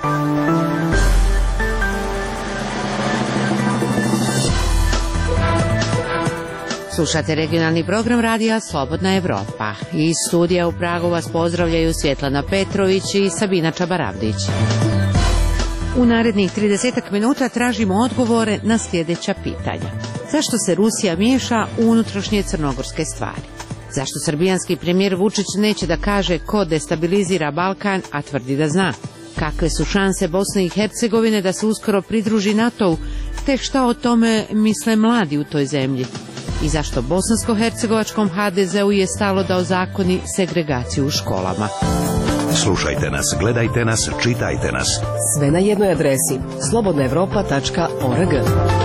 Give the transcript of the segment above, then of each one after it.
Slušate regionalni program radija Slobodna Evropa. Iz studija u Pragu vas pozdravljaju Svjetlana Petrović i Sabina Čabaravdić. U narednih 30 minuta tražimo odgovore na sljedeća pitanja. Zašto se Rusija miješa u unutrašnje crnogorske stvari? Zašto srbijanski premijer Vučić neće da kaže ko destabilizira Balkan, a tvrdi da zna? Kakve su šanse Bosne i Hercegovine da se uskoro pridruži NATO-u, te šta o tome misle mladi u toj zemlji? I zašto bosansko-hercegovačkom HDZ-u je stalo da ozakoni segregaciju u školama? Slušajte nas, gledajte nas, čitajte nas. Sve na jednoj adresi slobodnaevropa.org.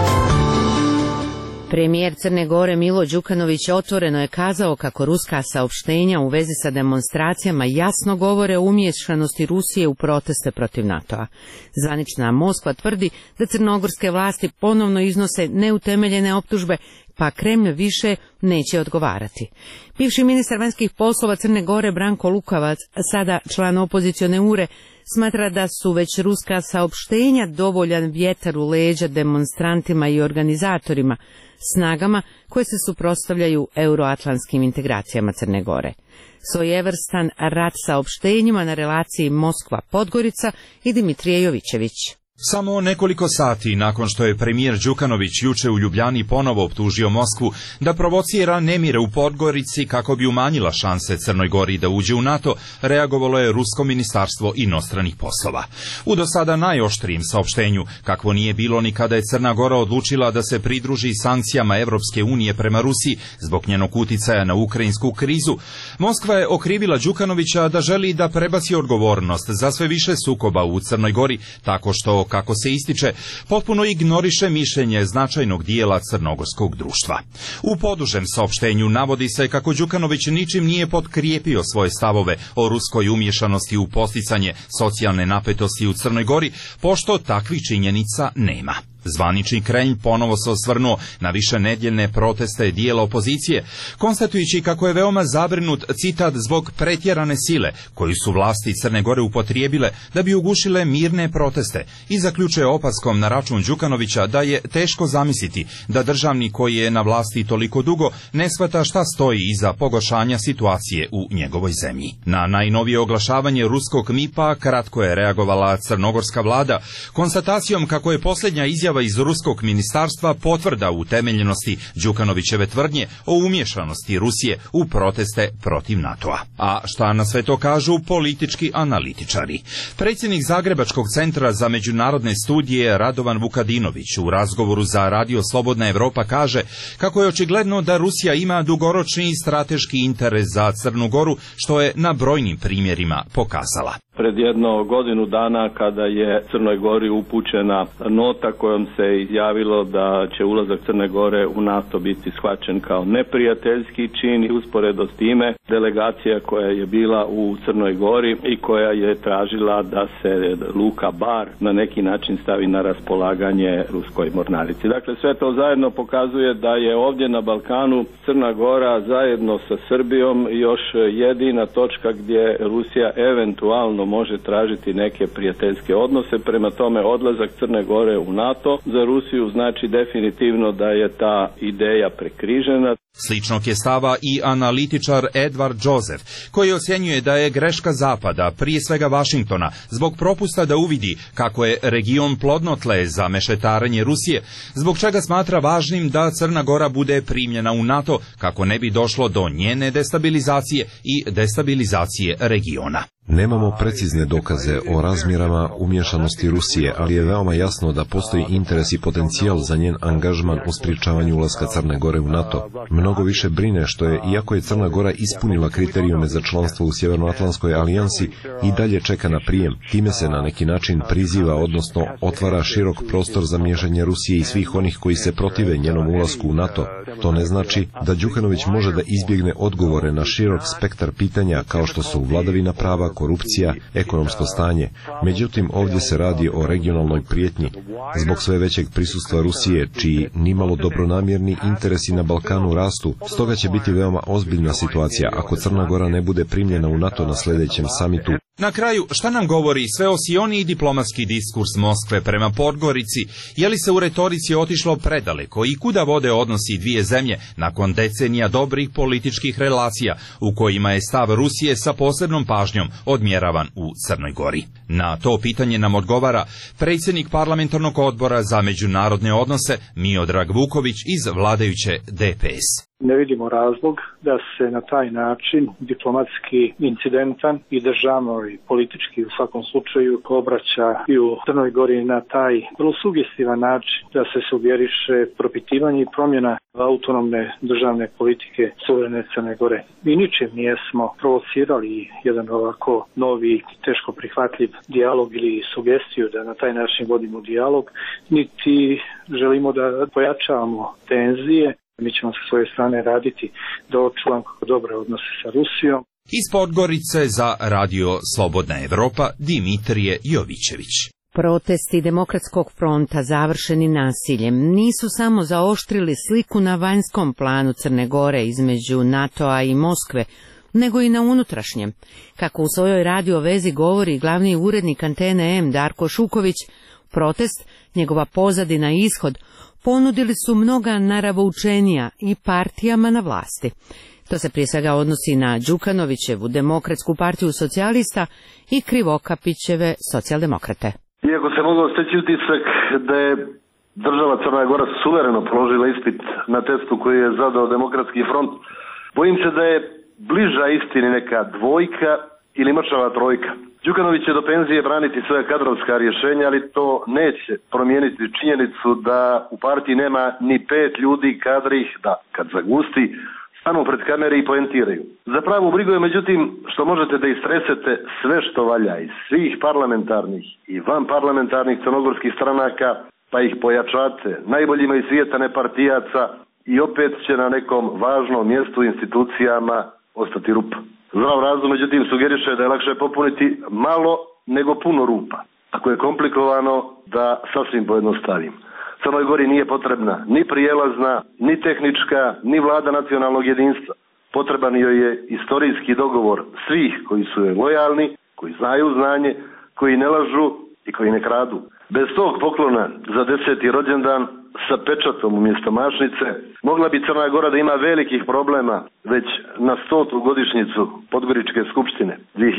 Premijer Crne Gore Milo Đukanović otvoreno je kazao kako ruska saopštenja u vezi sa demonstracijama jasno govore o umiješanosti Rusije u proteste protiv NATO-a. Zvanična Moskva tvrdi da crnogorske vlasti ponovno iznose neutemeljene optužbe, pa Kremlj više neće odgovarati. Bivši ministar vanjskih poslova Crne Gore Branko Lukavac, sada član opozicione URE, smatra da su već ruska saopštenja dovoljan vjetar u leđa demonstrantima i organizatorima, snagama koje se suprotstavljaju euroatlantskim integracijama Crne Gore. Svojevrstan rat saopštenjima na relaciji Moskva-Podgorica i Dimitrije Jovićević. Samo nekoliko sati nakon što je premijer Đukanović juče u Ljubljani ponovo optužio Moskvu da provocira nemire u Podgorici kako bi umanjila šanse Crnoj Gori da uđe u NATO, reagovalo je Rusko ministarstvo inostranih poslova. U do sada najoštrijem saopštenju, kakvo nije bilo ni kada je Crna Gora odlučila da se pridruži sankcijama Evropske unije prema Rusiji zbog njenog uticaja na ukrajinsku krizu, Moskva je okrivila Đukanovića da želi da prebaci odgovornost za sve više sukoba u Crnoj Gori, tako što, kako se ističe, potpuno ignoriše mišljenje značajnog dijela crnogorskog društva. U podužem saopštenju navodi se kako Đukanović ničim nije potkrijepio svoje stavove o ruskoj umiješanosti u posticanje socijalne napetosti u Crnoj Gori, pošto takvih činjenica nema. Zvanični Kremlj ponovo se osvrnuo na višenedjeljne proteste dijela opozicije, konstatujući kako je veoma zabrinut, citat, zbog pretjerane sile koju su vlasti Crne Gore upotrijebile da bi ugušile mirne proteste, i zaključuje opaskom na račun Đukanovića da je teško zamisliti da državnik koji je na vlasti toliko dugo ne shvata šta stoji iza pogoršanja situacije u njegovoj zemlji. Na najnovije oglašavanje ruskog MIP-a kratko je reagovala crnogorska vlada konstatacijom kako je posljednja izjava iz ruskog ministarstva potvrda utemeljenosti Đukanovićeve tvrdnje o umješanosti Rusije u proteste protiv NATO-a. A šta na sve to kažu politički analitičari? Predsjednik Zagrebačkog centra za međunarodne studije Radovan Vukadinović u razgovoru za Radio Slobodna Evropa kaže kako je očigledno da Rusija ima dugoročni strateški interes za Crnu Goru, što je na brojnim primjerima pokazala. Pred jedno godinu dana, kada je Crnoj Gori upućena nota kojom se izjavilo da će ulazak Crne Gore u NATO biti shvaćen kao neprijateljski čin, i usporedo s time delegacija koja je bila u Crnoj Gori i koja je tražila da se luka Bar na neki način stavi na raspolaganje ruskoj mornarici. Dakle, sve to zajedno pokazuje da je ovdje na Balkanu Crna Gora zajedno sa Srbijom još jedina točka gdje Rusija eventualno može tražiti neke prijateljske odnose. Prema tome, odlazak Crne Gore u NATO za Rusiju znači definitivno da je ta ideja prekrižena. Sličnog je stava i analitičar Edward Joseph, koji ocjenjuje da je greška Zapada, prije svega Vašingtona, zbog propusta da uvidi kako je region plodno tle za mešetarenje Rusije, zbog čega smatra važnim da Crna Gora bude primljena u NATO kako ne bi došlo do njene destabilizacije i destabilizacije regiona. Nemamo precizne dokaze o razmjerama umješanosti Rusije, ali je veoma jasno da postoji interes i potencijal za njen angažman u sprječavanju ulaska Crne Gore u NATO. Mnogo više brine što je, iako je Crna Gora ispunila kriterijume za članstvo u Sjevernoatlantskoj alijansi, i dalje čeka na prijem. Time se na neki način priziva, odnosno otvara širok prostor za miješanje Rusije i svih onih koji se protive njenom ulasku u NATO. To ne znači da Đukanović može da izbjegne odgovore na širok spektar pitanja kao što su vladavina prava, korupcija, ekonomsko stanje. Međutim, ovdje se radi o regionalnoj prijetnji. Zbog sve većeg prisustva Rusije, čiji nimalo dobronamjerni interesi na Balkanu rastu, stoga će biti veoma ozbiljna situacija ako Crna Gora ne bude primljena u NATO na sljedećem samitu Na kraju, šta nam govori sveosioniji diplomatski diskurs Moskve prema Podgorici, je li se u retorici otišlo predaleko i kuda vode odnosi dvije zemlje nakon decenija dobrih političkih relacija u kojima je stav Rusije sa posebnom pažnjom odmjeravan u Crnoj Gori? Na to pitanje nam odgovara predsjednik parlamentarnog odbora za međunarodne odnose Miodrag Vuković iz vladajuće DPS. Ne vidimo razlog da se na taj način diplomatski incidentan i državno i politički u svakom slučaju obraća i u Crnoj Gori na taj vrlo sugestivan način da se sugeriše propitivanje i promjena autonomne državne politike suverene Crne Gore. Mi ničim nijesmo provocirali jedan ovako novi, teško prihvatljiv dijalog ili sugestiju da na taj način vodimo dijalog, niti želimo da pojačavamo tenzije. Mi ćemo sa svoje strane raditi da očuvamo dobre odnose sa Rusijom. Iz Podgorice za Radio Slobodna Evropa Dimitrije Jovićević. Protesti Demokratskog fronta završeni nasiljem nisu samo zaoštrili sliku na vanjskom planu Crne Gore između NATO-a i Moskve, nego i na unutrašnjem. Kako u svojoj radio vezi govori glavni urednik Antene M Darko Šuković, protest, njegova pozadina i ishod ponudili su mnoga naravoučenija i partijama na vlasti. To se prije svega odnosi na Đukanovićevu Demokratsku partiju socijalista i Krivokapićeve socijaldemokrate. Iako se mogao steći utisak da je država Crna Gora suvereno položila ispit na testu koji je zadao Demokratski front, bojim se da je bliža istini neka dvojka ili mršava trojka. Đukanović će do penzije braniti svoja kadrovska rješenja, ali to neće promijeniti činjenicu da u partiji nema ni 5 ljudi kadrih da, kad zagusti, stanu pred kamere i poentiraju. Za pravu brigu je međutim što možete da istresete sve što valja iz svih parlamentarnih i vanparlamentarnih crnogorskih stranaka, pa ih pojačate najboljima iz svijeta nepartijaca i opet će na nekom važnom mjestu u institucijama ostati rupa. Zdrav razum, međutim, sugeriše da je lakše popuniti malo nego puno rupa. Ako je komplikovano, da sasvim pojednostavim. Crnoj Gori nije potrebna ni prijelazna, ni tehnička, ni vlada nacionalnog jedinstva. Potreban joj je istorijski dogovor svih koji su joj lojalni, koji znaju znanje, koji ne lažu i koji ne kradu. Bez tog poklona za 10. rođendan sa pečatom umjesto mašnice, mogla bi Crna Gora da ima velikih problema već na 100. godišnjicu Podgoričke skupštine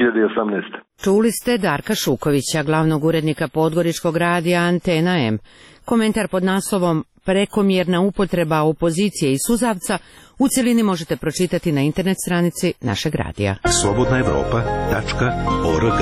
2018. Čuli ste Darka Šukovića, glavnog urednika Podgoričkog radija Antena M. Komentar pod naslovom Prekomjerna upotreba opozicije i suzavca u cjelini možete pročitati na internet stranici našeg radija. slobodnaevropa.org.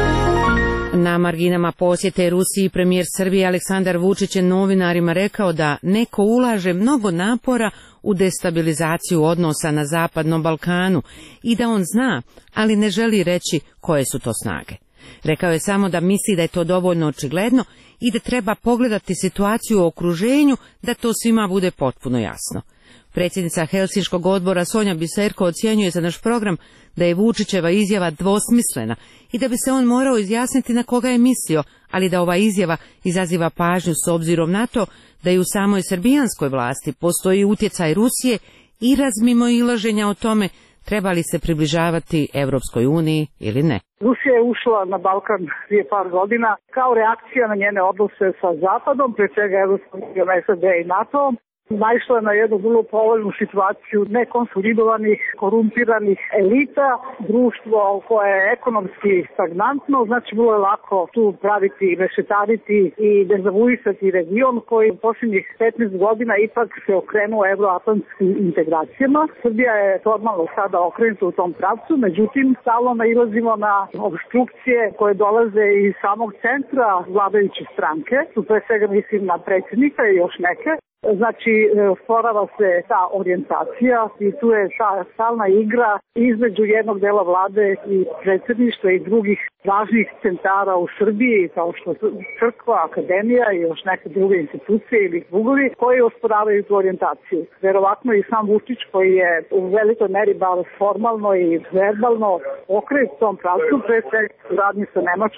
Na marginama posjete Rusiji premijer Srbije Aleksandar Vučić je novinarima rekao da neko ulaže mnogo napora u destabilizaciju odnosa na Zapadnom Balkanu i da on zna, ali ne želi reći koje su to snage. Rekao je samo da misli da je to dovoljno očigledno i da treba pogledati situaciju u okruženju da to svima bude potpuno jasno. Predsjednica Helsinškog odbora Sonja Biserko ocjenjuje za naš program da je Vučićeva izjava dvosmislena i da bi se on morao izjasniti na koga je mislio, ali da ova izjava izaziva pažnju s obzirom na to da i u samoj srbijanskoj vlasti postoji utjecaj Rusije i razmimoilaženja o tome treba li se približavati Evropskoj uniji ili ne. Rusija je ušla na Balkan prije par godina kao reakcija na njene odnose sa Zapadom, pre svega Evropskom unijom, SAD i NATO-om. Naišla je na jednu vrlo povoljnu situaciju nekonsolidovanih, korumpiranih elita, društvo koje je ekonomski stagnantno, znači bilo je lako tu praviti, mešetariti i dezavuisati region koji u posljednjih 15 godina ipak se okrenuo evroatlantskim integracijama. Srbija je formalno sada okrenuta u tom pravcu, međutim stalno nailazimo na obstrukcije koje dolaze iz samog centra vladajuće stranke, tu pre svega mislim na predsjednika i još neke. Znači, sporava se ta orijentacija i tu je ta stalna igra između jednog dela vlade i predsjedništva i drugih važnih centara u Srbiji, kao što su crkva, akademija i još neke druge institucije ili drugovi koji osporavaju tu orijentaciju. Verovatno i sam Vučić koji je u velikoj meri bar formalno i verbalno okrenut tom pravcu, pre svega radnji sa Nemačkom,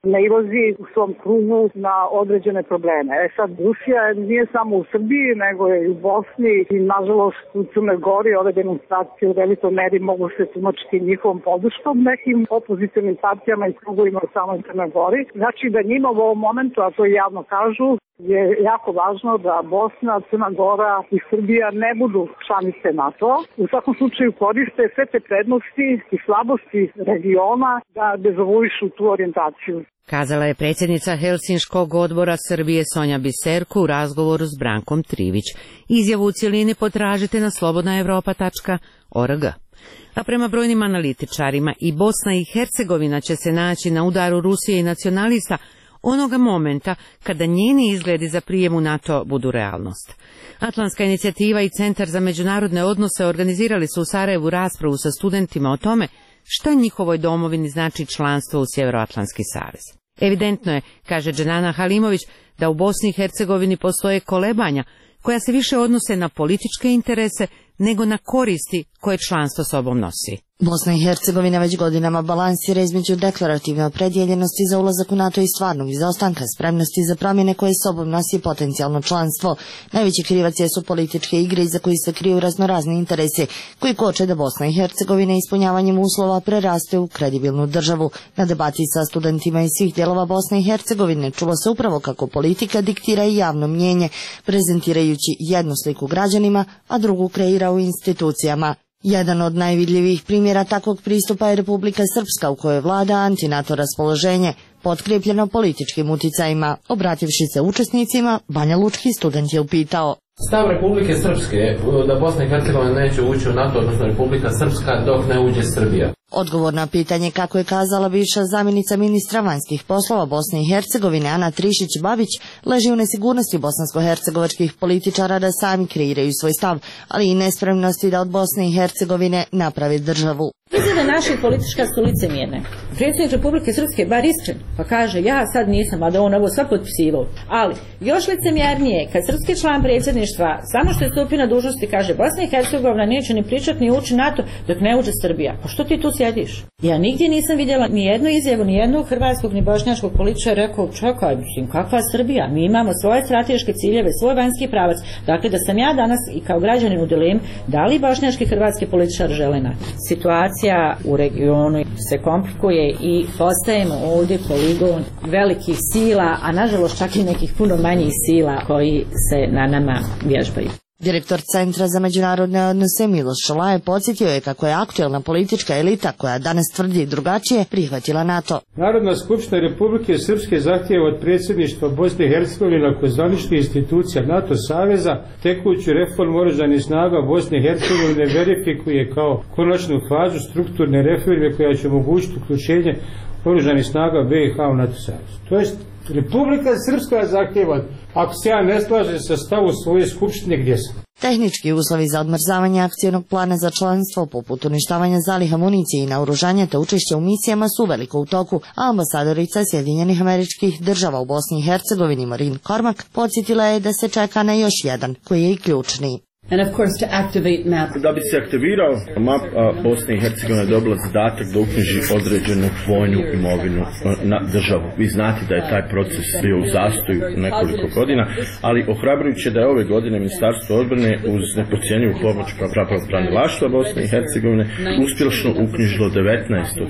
nailazi u svom krugu na određene probleme. Sad, Rusija nije samo u Srbiji, nego je i u Bosni i nažalost u Crnoj Gori ove demonstracije u velikoj meri mogu se tumačiti njihovom podrškom nekim opozicionim partijama i krugovima u samoj Crnoj Gori. Znači da njima u ovom momentu, a to javno kažu, je jako važno da Bosna, Crna Gora i Srbija ne budu članice NATO. U svakom slučaju koriste sve te prednosti i slabosti regiona da dezavuišu tu orijentaciju. Kazala je predsjednica Helsinškog odbora Srbije Sonja Biserko u razgovoru s Brankom Trivić. Izjavu u cjelini potražite na slobodnaevropa.org. A prema brojnim analitičarima i Bosna i Hercegovina će se naći na udaru Rusije i nacionalista onoga momenta kada njeni izgledi za prijem u NATO budu realnost. Atlantska inicijativa i Centar za međunarodne odnose organizirali su u Sarajevu raspravu sa studentima o tome šta njihovoj domovini znači članstvo u Sjevernoatlantski savez. Evidentno je, kaže Dženana Halimović, da u Bosni i Hercegovini postoje kolebanja koja se više odnose na političke interese nego na koristi koje članstvo sobom nosi. Bosna i Hercegovina već godinama balansira između deklarativne opredjeljenosti za ulazak u NATO i stvarnog izostanka spremnosti za promjene koje sobom nosi potencijalno članstvo. Najveći krivac su političke igre iza koji se kriju raznorazni interesi koji koče da Bosna i Hercegovina ispunjavanjem uslova preraste u kredibilnu državu. Na debati sa studentima iz svih dijelova Bosne i Hercegovine čulo se upravo kako politika diktira i javno mnjenje, prezentirajući jednu sliku građanima, a drugu kreira u institucijama. Jedan od najvidljivijih primjera takvog pristupa je Republika Srpska u kojoj vlada antinato raspoloženje, potkrepljeno političkim uticajima. Obrativši se učesnicima, Banja Lučki student je upitao: stav Republike Srpske da Bosna i Hercegovina neće ući u NATO, odnosno Republika Srpska, dok ne uđe Srbija. Odgovor na pitanje, kako je kazala bivša zamjenica ministra vanjskih poslova Bosne i Hercegovine Ana Trišić-Babić, leži u nesigurnosti bosansko-hercegovačkih političara da sami kreiraju svoj stav, ali i nespremnosti da od Bosne i Hercegovine napravi državu. Mislim da naša politička su licemjerne. Predsjednik Republike Srpske bar iskren, pa kaže ja sad nisam, a da on ovo sve potpisivao. Ali još licemjernije kad srpski član predsjedništva samo što je stupio na dužnosti kaže Bosna i Hercegovina neće ni pričati ni ući NATO dok ne uđe Srbija. Pa što ti tu sjediš? Ja nigdje nisam vidjela ni jednu izjavu, ni jednog hrvatskog ni bošnjačkog političara rekao čekaj, mislim, kakva Srbija? Mi imamo svoje strateške ciljeve, svoj vanjski pravac. Dakle, da sam ja danas i kao građanin u dilemi da li bošnjački hrvatski političar žele NATO. Situacija u regionu se komplikuje i postajemo ovdje poligon velikih sila, a nažalost čak i nekih puno manjih sila koji se na nama vježbaju. Direktor Centra za međunarodne odnose Miloš Šolaje podsjetio je kako je aktuelna politička elita, koja danas tvrdi drugačije, prihvatila NATO. Narodna skupština Republike Srpske zahtijeva od predsjedništva Bosne i Hercegovine kao zvaničnih institucija NATO saveza tekuću reformu oružanih snaga Bosne i Hercegovine verifikuje kao konačnu fazu strukturne reforme koja će omogućiti uključenje oružanih snaga BiH u NATO savez. To jest Republika Srpska zahtjeva, ako se ja ne slažem sa stavom svoje skupštine, gdje sam. Tehnički uslovi za odmrzavanje akcijnog plana za članstvo, poput uništavanja zaliha municije i naoružanja te učešća u misijama, su veliko u toku, a ambasadorica Sjedinjenih Američkih Država u Bosni i Hercegovini Maureen Cormack podsjetila je da se čeka na još jedan, koji je i ključni. And of course to activate MAP. Da bi se aktivirao MAP, Bosna i Hercegovina je dobila zadatak da uknjiži određenu vojnu imovinu na državu. Vi znate da je taj proces bio u zastoju nekoliko godina, ali ohrabrujuće da je ove godine Ministarstvo odbrane uz nepodcijenjivu pomoć pravobranilaštva Bosne i Hercegovine uspješno uknjižilo 19 od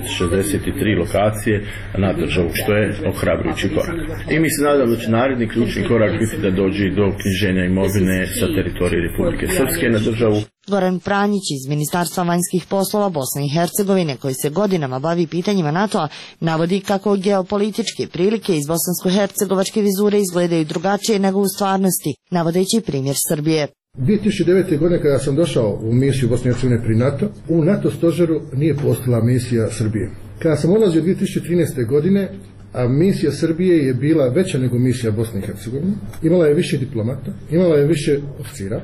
63 lokacije na državu, što je ohrabrujući korak. I mi se nadamo da će naredni ključni korak biti da dođe do uknjiženja imovine sa teritorije Republike Srpske na državu. Goran Pranjić iz Ministarstva vanjskih poslova Bosne i Hercegovine, koji se godinama bavi pitanjima NATO-a, navodi kako geopolitičke prilike iz bosansko-hercegovačke vizure izgledaju drugačije nego u stvarnosti, navodeći primjer Srbije. 2009. godine kada sam došao u misiju Bosne i Hercegovine pri NATO, u NATO stožeru nije postojala misija Srbije. Kada sam odlazio 2013. godine, a misija Srbije je bila veća nego misija Bosne i Hercegovine, imala je više diplomata, imala je više oficira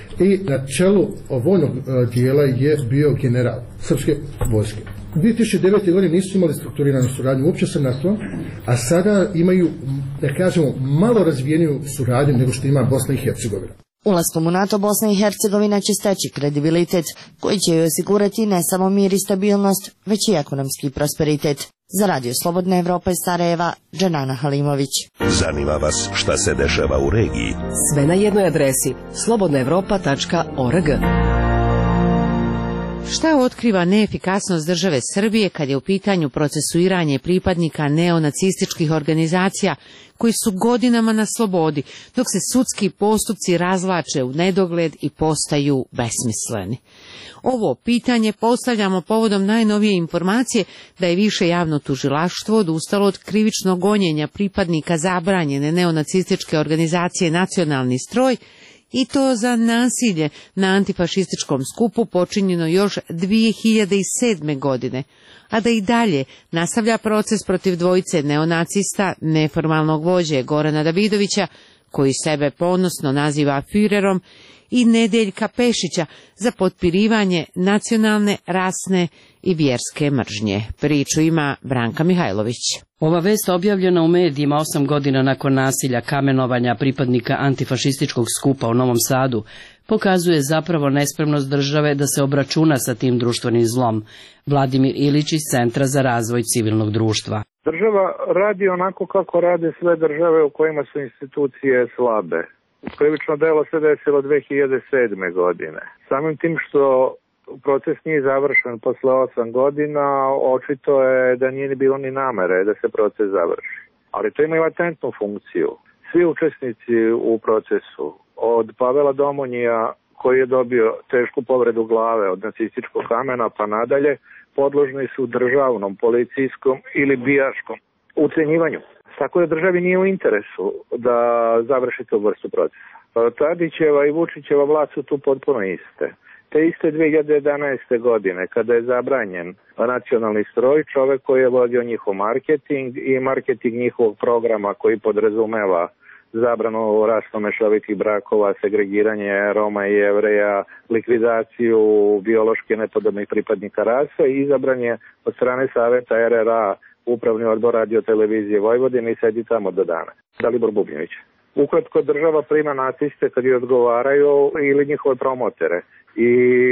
i na čelu vojnog dijela je bio general srpske vojske. 2009. godine nisu imali strukturiranu suradnju uopće sa NATO, a sada imaju, da kažemo, malo razvijeniju suradnju nego što ima Bosna i Hercegovina. Ulaskom u NATO Bosna i Hercegovina će steći kredibilitet koji će joj osigurati ne samo mir i stabilnost, već i ekonomski prosperitet. Za Radio Slobodna Evropa iz Sarajeva, Dženana Halimović. Zanima vas šta se dešava u regiji? Sve na jednoj adresi slobodnaevropa.org. Šta otkriva neefikasnost države Srbije kad je u pitanju procesuiranje pripadnika neonacističkih organizacija koji su godinama na slobodi, dok se sudski postupci razvlače u nedogled i postaju besmisleni? Ovo pitanje postavljamo povodom najnovije informacije da je Više javno tužilaštvo odustalo od krivičnog gonjenja pripadnika zabranjene neonacističke organizacije Nacionalni stroj, i to za nasilje na antifašističkom skupu počinjeno još 2007. godine, a da i dalje nastavlja proces protiv dvojice neonacista, neformalnog vođe Gorana Davidovića, koji sebe ponosno naziva Führerom, i Nedeljka Pešića za potpirivanje nacionalne, rasne i vjerske mržnje. Priču ima Branka Mihajlović. Ova vest objavljena u medijima 8 godina nakon nasilja kamenovanja pripadnika antifašističkog skupa u Novom Sadu pokazuje zapravo nespremnost države da se obračuna sa tim društvenim zlom. Vladimir Ilić iz Centra za razvoj civilnog društva. Država radi onako kako rade sve države u kojima su institucije slabe. Krivično delo se desilo 2007. godine. Samim tim što proces nije završen posle 8 godina, očito je da nije bilo ni namere da se proces završi. Ali to ima i latentnu funkciju. Svi učesnici u procesu, od Pavela Domonjija koji je dobio tešku povredu glave od nacističkog kamena pa nadalje, podložni su državnom, policijskom ili bijaškom ucenjivanju. Tako da državi nije u interesu da završi tu vrstu procesa. Tadićeva i Vučićeva vlast su tu potpuno iste. Te iste 2011. godine, kada je zabranjen Nacionalni stroj, čovek koji je vodio njihov marketing i marketing njihovog programa koji podrazumeva zabranu rasno mešovitih brakova, segregiranje Roma i Jevreja, likvidaciju biološki nepodobnih pripadnika rasa i izabranje od strane Saveta RRA Upravni odbor Radio televizije Vojvodine i sedi tamo do dana. Dalibor Bubnjević. Ukratko, država prima naciste kad je odgovaraju ili njihove promotere. I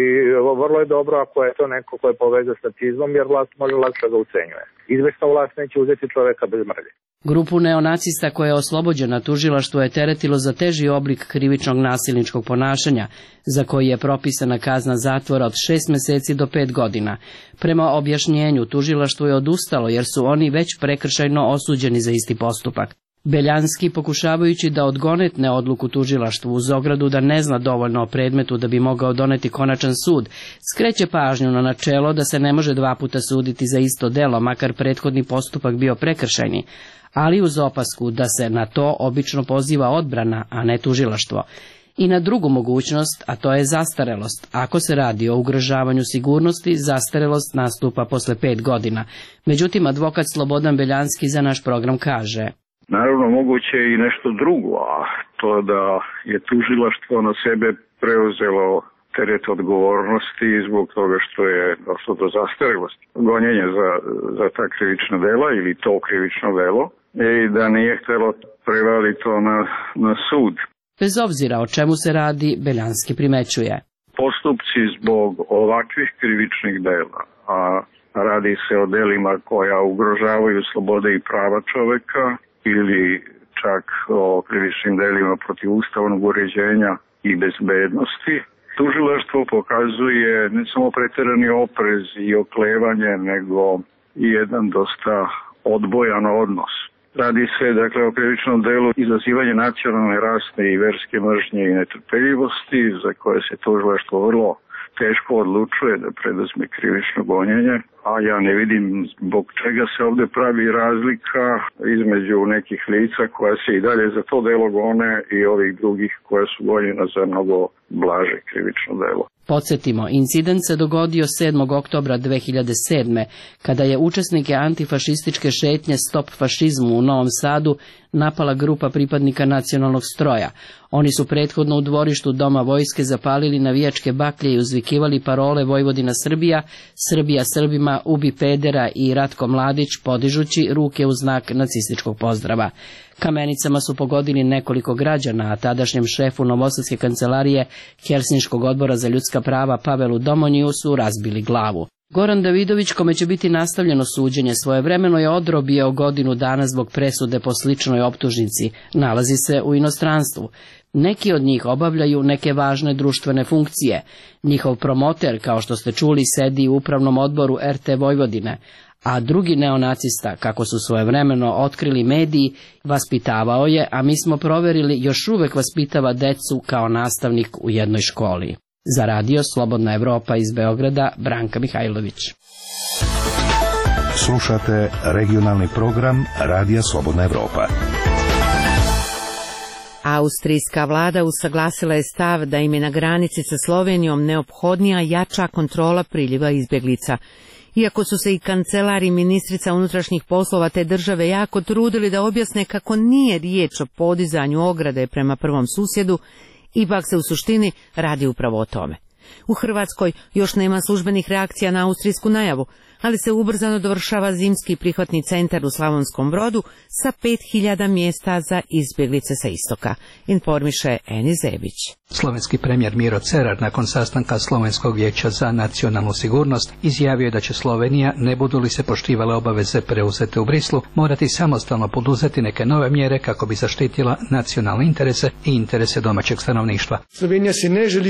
vrlo je dobro ako je to neko ko je povezan s nacizmom, jer vlast može lakše ga ucenjuje. Izvesna vlast neće uzeti čoveka bez mrlje. Grupu neonacista koja je oslobođena tužilaštvo je teretilo za teži oblik krivičnog nasilničkog ponašanja, za koji je propisana kazna zatvora od 6 meseci do 5 godina. Prema objašnjenju, tužilaštvo je odustalo jer su oni već prekršajno osuđeni za isti postupak. Beljanski, pokušavajući da odgonetne odluku tužilaštvu uz ogradu da ne zna dovoljno o predmetu da bi mogao doneti konačan sud, skreće pažnju na načelo da se ne može 2 puta suditi za isto delo, makar prethodni postupak bio prekršajni, ali uz opasku da se na to obično poziva odbrana, a ne tužilaštvo. I na drugu mogućnost, a to je zastarelost. Ako se radi o ugrožavanju sigurnosti, zastarelost nastupa posle 5 godina. Međutim, advokat Slobodan Beljanski za naš program kaže: Naravno, moguće je i nešto drugo, a to da je tužilaštvo na sebe preuzelo teret odgovornosti zbog toga što je došlo do zastarelosti, gonjenja za ta krivična dela ili to krivično delo, i da nije htjelo prevaliti to na sud. Bez obzira o čemu se radi, Beljanski primećuje: Postupci zbog ovakvih krivičnih dela, a radi se o delima koja ugrožavaju slobode i prava čoveka, ili čak o krivičnim delima protiv ustavnog uređenja i bezbednosti, tužilaštvo pokazuje ne samo preterani oprez i oklevanje, nego i jedan dosta odbojan odnos. Radi se, dakle, o krivičnom delu izazivanje nacionalne, rasne i verske mržnje i netrpeljivosti, za koje se tužilaštvo vrlo teško odlučuje da preduzme krivično gonjenje, a ja ne vidim zbog čega se ovde pravi razlika između nekih lica koja se i dalje za to delo gone i ovih drugih koja su gonjena za mnogo blaže krivično delo. Podsjetimo, incident se dogodio 7. oktobra 2007. kada je učesnike antifašističke šetnje Stop fašizmu u Novom Sadu napala grupa pripadnika nacionalnog stroja. Oni su prethodno u dvorištu Doma vojske zapalili navijačke baklje i uzvikivali parole Vojvodina Srbija, Srbija Srbima, ubi pedera i Ratko Mladić, podižući ruke u znak nacističkog pozdrava. Kamenicama su pogodili nekoliko građana, a tadašnjem šefu Novosadske kancelarije Helsinškog odbora za ljudska prava Pavelu Domonjiju su razbili glavu. Goran Davidović, kome će biti nastavljeno suđenje, svojevremeno je odrobijao godinu dana zbog presude po sličnoj optužnici. Nalazi se u inostranstvu. Neki od njih obavljaju neke važne društvene funkcije. Njihov promoter, kao što ste čuli, sedi u upravnom odboru RT Vojvodine, a drugi neonacista, kako su svojevremeno otkrili mediji, vaspitavao je, a mi smo proverili, još uvek vaspitava decu kao nastavnik u jednoj školi. Za radio Slobodna Evropa iz Beograda, Branka Mihajlović. Slušate regionalni program Radija Slobodna Evropa. Austrijska vlada usaglasila je stav da im je na granici sa Slovenijom neophodnija jača kontrola priliva izbjeglica. Iako su se i kancelar i ministrica unutrašnjih poslova te države jako trudili da objasne kako nije riječ o podizanju ograde prema prvom susjedu, ipak se u suštini radi upravo o tome. U Hrvatskoj još nema službenih reakcija na austrijsku najavu, ali se ubrzano dovršava zimski prihvatni centar u Slavonskom Brodu sa 5000 mjesta za izbjeglice sa istoka, informiše Eni Zebić. Slovenski premijer Miro Cerar nakon sastanka Slovenskog vijeća za nacionalnu sigurnost izjavio je da će Slovenija, ne budu li se poštivale obaveze preuzete u Brislu, morati samostalno poduzeti neke nove mjere kako bi zaštitila nacionalne interese i interese domaćeg stanovništva. Slovenija si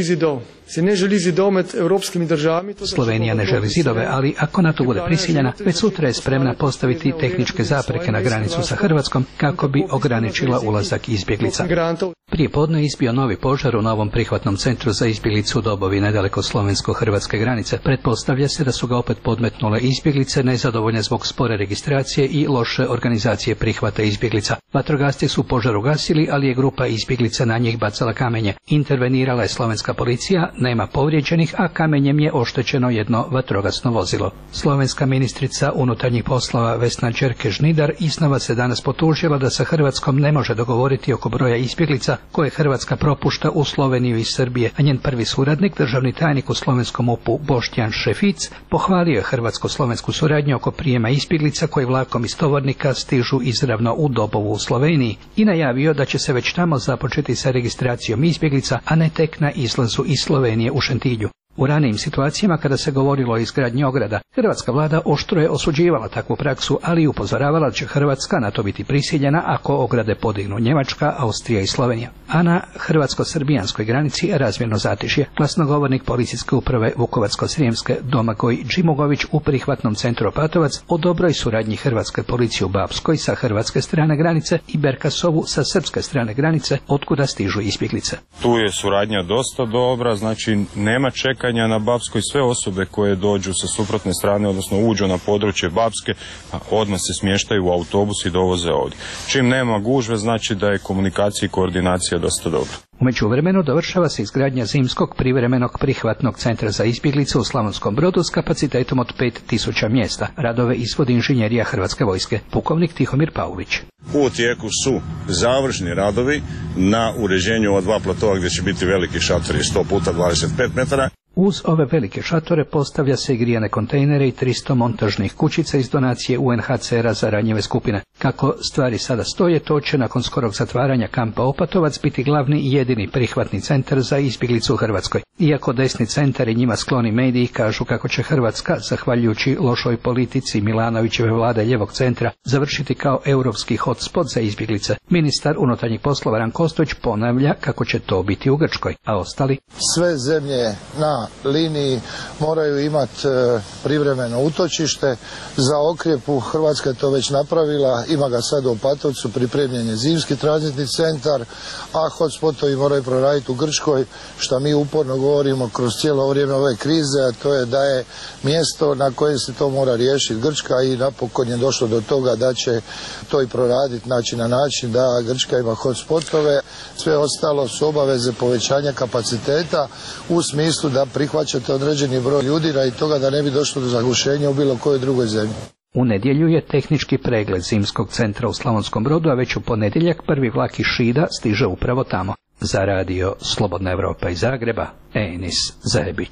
ne želi zidov med evropskimi državami. Slovenija ne želi zidove, ali ako na to bude prisiljena, već sutra je spremna postaviti tehničke zapreke na granicu sa Hrvatskom kako bi ograničila ulazak izbjeglica. Prije podne izbio novi požar u novom prihvatnom centru za izbjeglicu u Dobovi, nedaleko slovensko-hrvatske granice. Pretpostavlja se da su ga opet podmetnule izbjeglice, nezadovoljne zbog spore registracije i loše organizacije prihvata izbjeglica. Vatrogasci su požar ugasili, ali je grupa izbjeglica na njih bacala kamenje. Intervenirala je slovenska policija, nema povrijeđenih, a kamenjem je oštećeno jedno vatrogasno vozilo. Slovenska ministrica unutarnjih poslova Vesna Đerke-Žnidar iznova se danas potužila da sa Hrvatskom ne može dogovoriti oko broja izbjeglica koje Hrvatska propušta u Sloveniju iz Srbije, a njen prvi suradnik, državni tajnik u slovenskom MUP-u Boštjan Šefic, pohvalio je hrvatsko-slovensku suradnju oko prijema izbjeglica koji vlakom iz Tovornika stižu izravno u Dobovu u Sloveniji i najavio da će se već tamo započeti sa registracijom izbjeglica, a ne tek na izlazu iz Slovenije u Šentilju. U ranijim situacijama kada se govorilo o izgradnji ograda, hrvatska vlada oštro je osuđivala takvu praksu, ali i upozoravala da će Hrvatska na to biti prisiljena ako ograde podignu Njemačka, Austrija i Slovenija. A na hrvatsko-srbijanskoj granici razmjerno zatišje. Glasnogovornik policijske uprave Vukovarsko-srijemske Domagoj Džimugović u prihvatnom centru Opatovac o dobroj suradnji hrvatske policije u Bapskoj sa hrvatske strane granice i Berkasovu sa srpske strane granice, otkuda stižu izbjeglice. Tu je suradnja dosta dobra, znači nema čekanja na Bapskoj, sve osobe koje dođu sa suprotne strane, odnosno uđu na područje Bapske, odmah se smještaju u autobus i dovoze ovdje. Čim nema gužve, znači da je komunikacija i koordinacija dosta dobra. U međuvremenu dovršava se izgradnja zimskog privremenog prihvatnog centra za izbjeglice u Slavonskom Brodu s kapacitetom od 5000 mjesta. Radove izvodi inženjerija Hrvatske vojske. Pukovnik Tihomir Pauvić. U tijeku su završni radovi na uređenju ova dva platova gdje će biti veliki šatori 100 puta 25 metara. Uz ove velike šatore postavlja se i grijane kontejnere i 300 montažnih kućica iz donacije UNHCR-a za ranjive skupine. Kako stvari sada stoje, to će nakon skorog zatvaranja kampa Opatovac biti glavni i jedini prihvatni centar za izbjeglicu u Hrvatskoj. Iako desni centar i njima skloni mediji kažu kako će Hrvatska, zahvaljujući lošoj politici Milanovićeve vlade ljevog centra, završiti kao europski hotspot za izbjeglice. Ministar unutarnjih poslova Ranko Ostojić ponavlja kako će to biti u Grčkoj, a ostali? Sve zemlje na liniji moraju imati privremeno utočište. Za Okrjepu Hrvatska je to već napravila, ima ga sad u Opatovcu, pripremljen je zimski tranzitni centar, a hotspotovi moraju proraditi u Grčkoj, što mi uporno govorimo kroz cijelo vrijeme ove krize, a to je da je mjesto na koje se to mora riješiti Grčka i napokon je došlo do toga da će to i proraditi, znači na način da Grčka ima hotspotove. Sve ostalo su obaveze povećanja kapaciteta u smislu da prihvaćate određeni broj ljudi radi toga da ne bi došlo do zagušenja u bilo kojoj drugoj zemlji. U nedjelju je tehnički pregled zimskog centra u Slavonskom Brodu, a već u ponedjeljak prvi vlak iz Šida stiže upravo tamo. Za radio Slobodna Evropa iz Zagreba, Enis Zajebić.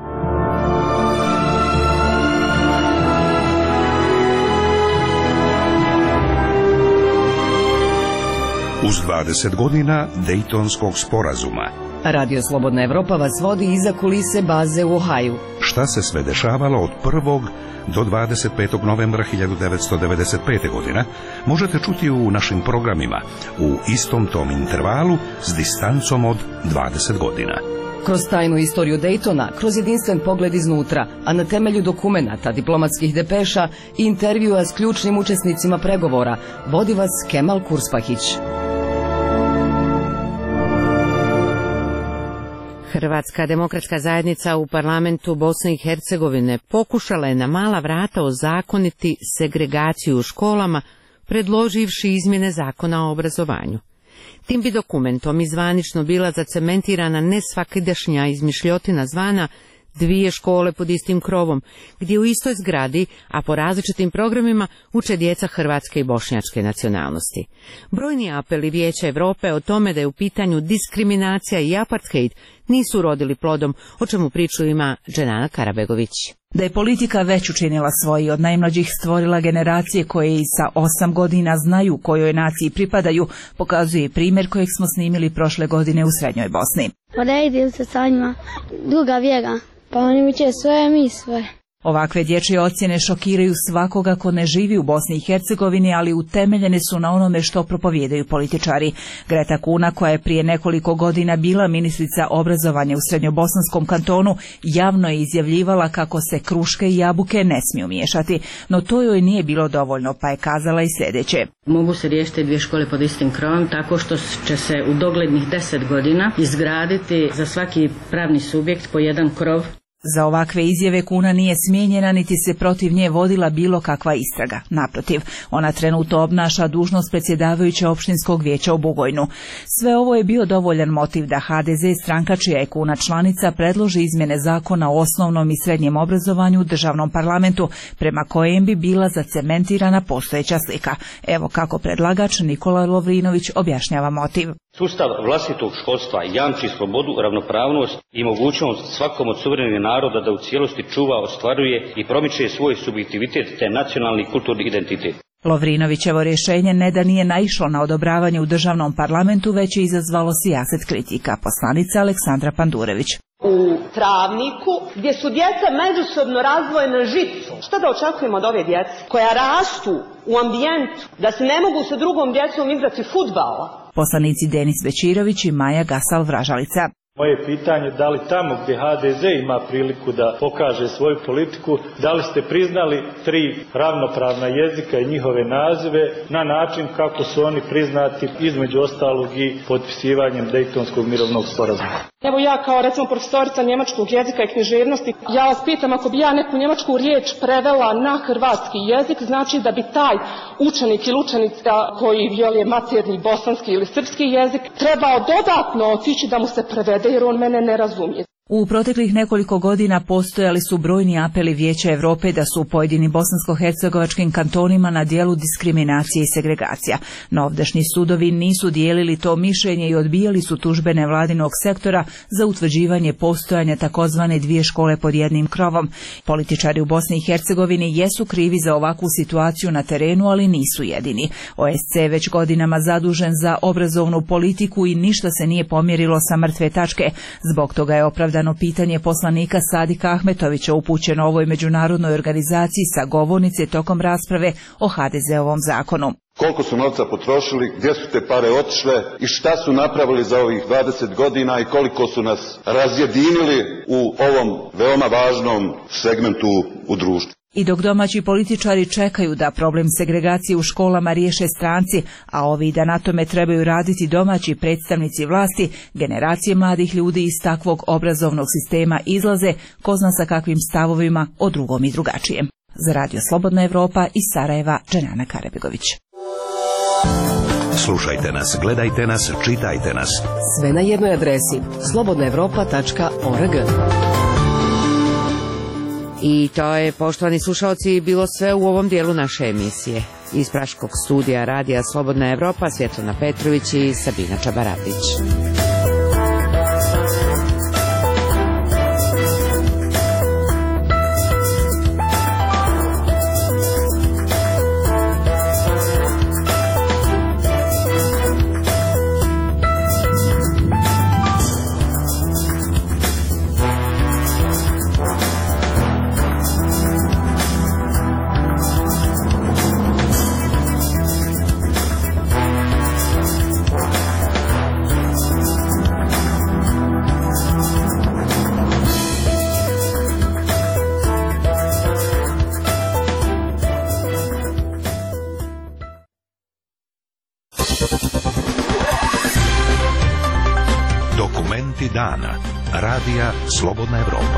Uz 20 godina Dejtonskog sporazuma. Radio Slobodna Evropa vas vodi iza kulise baze u Ohaju. šta se sve dešavalo od 1. do 25. novembra 1995. godine možete čuti u našim programima u istom tom intervalu s distancom od 20 godina. Kroz tajnu istoriju Daytona, kroz jedinstven pogled iznutra, a na temelju dokumenata, diplomatskih depeša i intervjua s ključnim učesnicima pregovora, vodi vas Kemal Kurspahić. Hrvatska demokratska zajednica u parlamentu Bosne i Hercegovine pokušala je na mala vrata ozakoniti segregaciju u školama, predloživši izmjene zakona o obrazovanju. Tim bi dokumentom izvanično bila zacementirana nesvakidašnja izmišljotina zvana dvije škole pod istim krovom, gdje u istoj zgradi, a po različitim programima, uče djeca hrvatske i bošnjačke nacionalnosti. Brojni apeli Vijeća Europe o tome da je u pitanju diskriminacija i apartheid nisu rodili plodom, o čemu priču ima Dženana Karabegović. Da je politika već učinila svoji, od najmlađih stvorila generacije koje i sa 8 godina znaju kojoj naciji pripadaju, pokazuje primjer kojeg smo snimili prošle godine u Srednjoj Bosni. Poredim se sa njima, druga vjera, pa oni mi će svoje, mi svoje. Ovakve dječje ocjene šokiraju svakoga ko ne živi u Bosni i Hercegovini, ali utemeljene su na onome što propovijedaju političari. Greta Kuna, koja je prije nekoliko godina bila ministrica obrazovanja u Srednjobosanskom kantonu, javno je izjavljivala kako se kruške i jabuke ne smiju miješati, no to joj nije bilo dovoljno, pa je kazala i sljedeće. Mogu se riješiti dvije škole pod istim krovom tako što će se u doglednih 10 godina izgraditi za svaki pravni subjekt po jedan krov. Za ovakve izjave Kuna nije smijenjena niti se protiv nje vodila bilo kakva istraga. Naprotiv, ona trenutno obnaša dužnost predsjedavajuće opštinskog vijeća u Bugojnu. Sve ovo je bio dovoljan motiv da HDZ, stranka čija je Kuna članica, predloži izmjene zakona o osnovnom i srednjem obrazovanju u državnom parlamentu, prema kojem bi bila zacementirana postojeća slika. Evo kako predlagač Nikola Lovrinović objašnjava motiv. Sustav vlastitog školstva jamči slobodu, ravnopravnost i mogućnost svakom od suverenih naroda da u cijelosti čuva, ostvaruje i promiče svoj subjektivitet te nacionalni i kulturni identitet. Lovrinovićevo rješenje ne da nije naišlo na odobravanje u državnom parlamentu, već je izazvalo sijaset kritika. Poslanica Aleksandra Pandurević. U travniku gdje su djeca međusobno razdvojena žicom. Šta da očekujemo od ove djece koja rastu u ambijentu da se ne mogu sa drugom djecom igrati fudbala? Poslanici Denis Bečirović i Maja Gasal-Vražalica. Moje pitanje da li tamo gdje HDZ ima priliku da pokaže svoju politiku, da li ste priznali 3 ravnopravna jezika i njihove nazive na način kako su oni priznati između ostalog i potpisivanjem Dejtonskog mirovnog sporazuma? Evo ja kao recimo profesorica njemačkog jezika i književnosti, ja vas pitam ako bi ja neku njemačku riječ prevela na hrvatski jezik, znači da bi taj učenik ili učenica koji je maternji bosanski ili srpski jezik trebao dodatno otići da mu se prevede jer on mene ne razumije. U proteklih nekoliko godina postojali su brojni apeli Vijeća Europe da su u pojedinim bosansko-hercegovačkim kantonima na dijelu diskriminacije i segregacija. No ovdašnji sudovi nisu dijelili to mišljenje i odbijali su tužbe nevladinog sektora za utvrđivanje postojanja takozvane dvije škole pod jednim krovom. Političari u Bosni i Hercegovini jesu krivi za ovakvu situaciju na terenu, ali nisu jedini. OSC je već godinama zadužen za obrazovnu politiku i ništa se nije pomjerilo sa mrtve tačke. Zbog toga je opravdano pitanje poslanika Sadika Ahmetovića upućeno ovoj međunarodnoj organizaciji sa govornice tokom rasprave o HDZ-ovom zakonu. Koliko su novca potrošili, gdje su te pare otišle i šta su napravili za ovih 20 godina i koliko su nas razjedinili u ovom veoma važnom segmentu u društvu. I dok domaći političari čekaju da problem segregacije u školama riješe stranci, a ovi da na tome trebaju raditi domaći predstavnici vlasti, generacije mladih ljudi iz takvog obrazovnog sistema izlaze, ko zna sa kakvim stavovima o drugom i drugačijem. Za Radio Slobodna Evropa iz Sarajeva, Dženana Karabegović. Slušajte nas, gledajte nas, čitajte nas. Sve na jednoj adresi slobodnaevropa.org. I to je, poštovani slušalci, bilo sve u ovom dijelu naše emisije. Iz Praškog studija Radija Slobodna Evropa, Svjetlana Petrović i Sabina Čabaratić. Dokumenti dana. Radija Slobodna Evropa.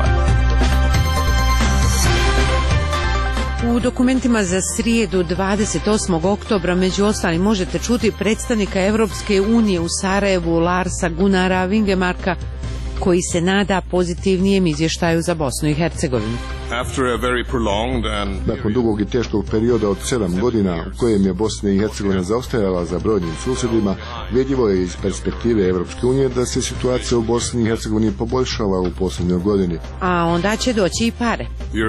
U dokumentima za srijedu 28. oktobra među ostalim možete čuti predstavnika Evropske unije u Sarajevu Larsa Gunnara Vingemarka, koji se nada pozitivnijem izvještaju za Bosnu i Hercegovinu. Nakon dugog i teškog perioda od 7 godina u kojem je Bosna i Hercegovina zaostajala za brojnim susjedima, vidljivo je iz perspektive Evropske unije da se situacija u Bosni i Hercegovini poboljšala u posljednjoj godini. A onda će doći i pare.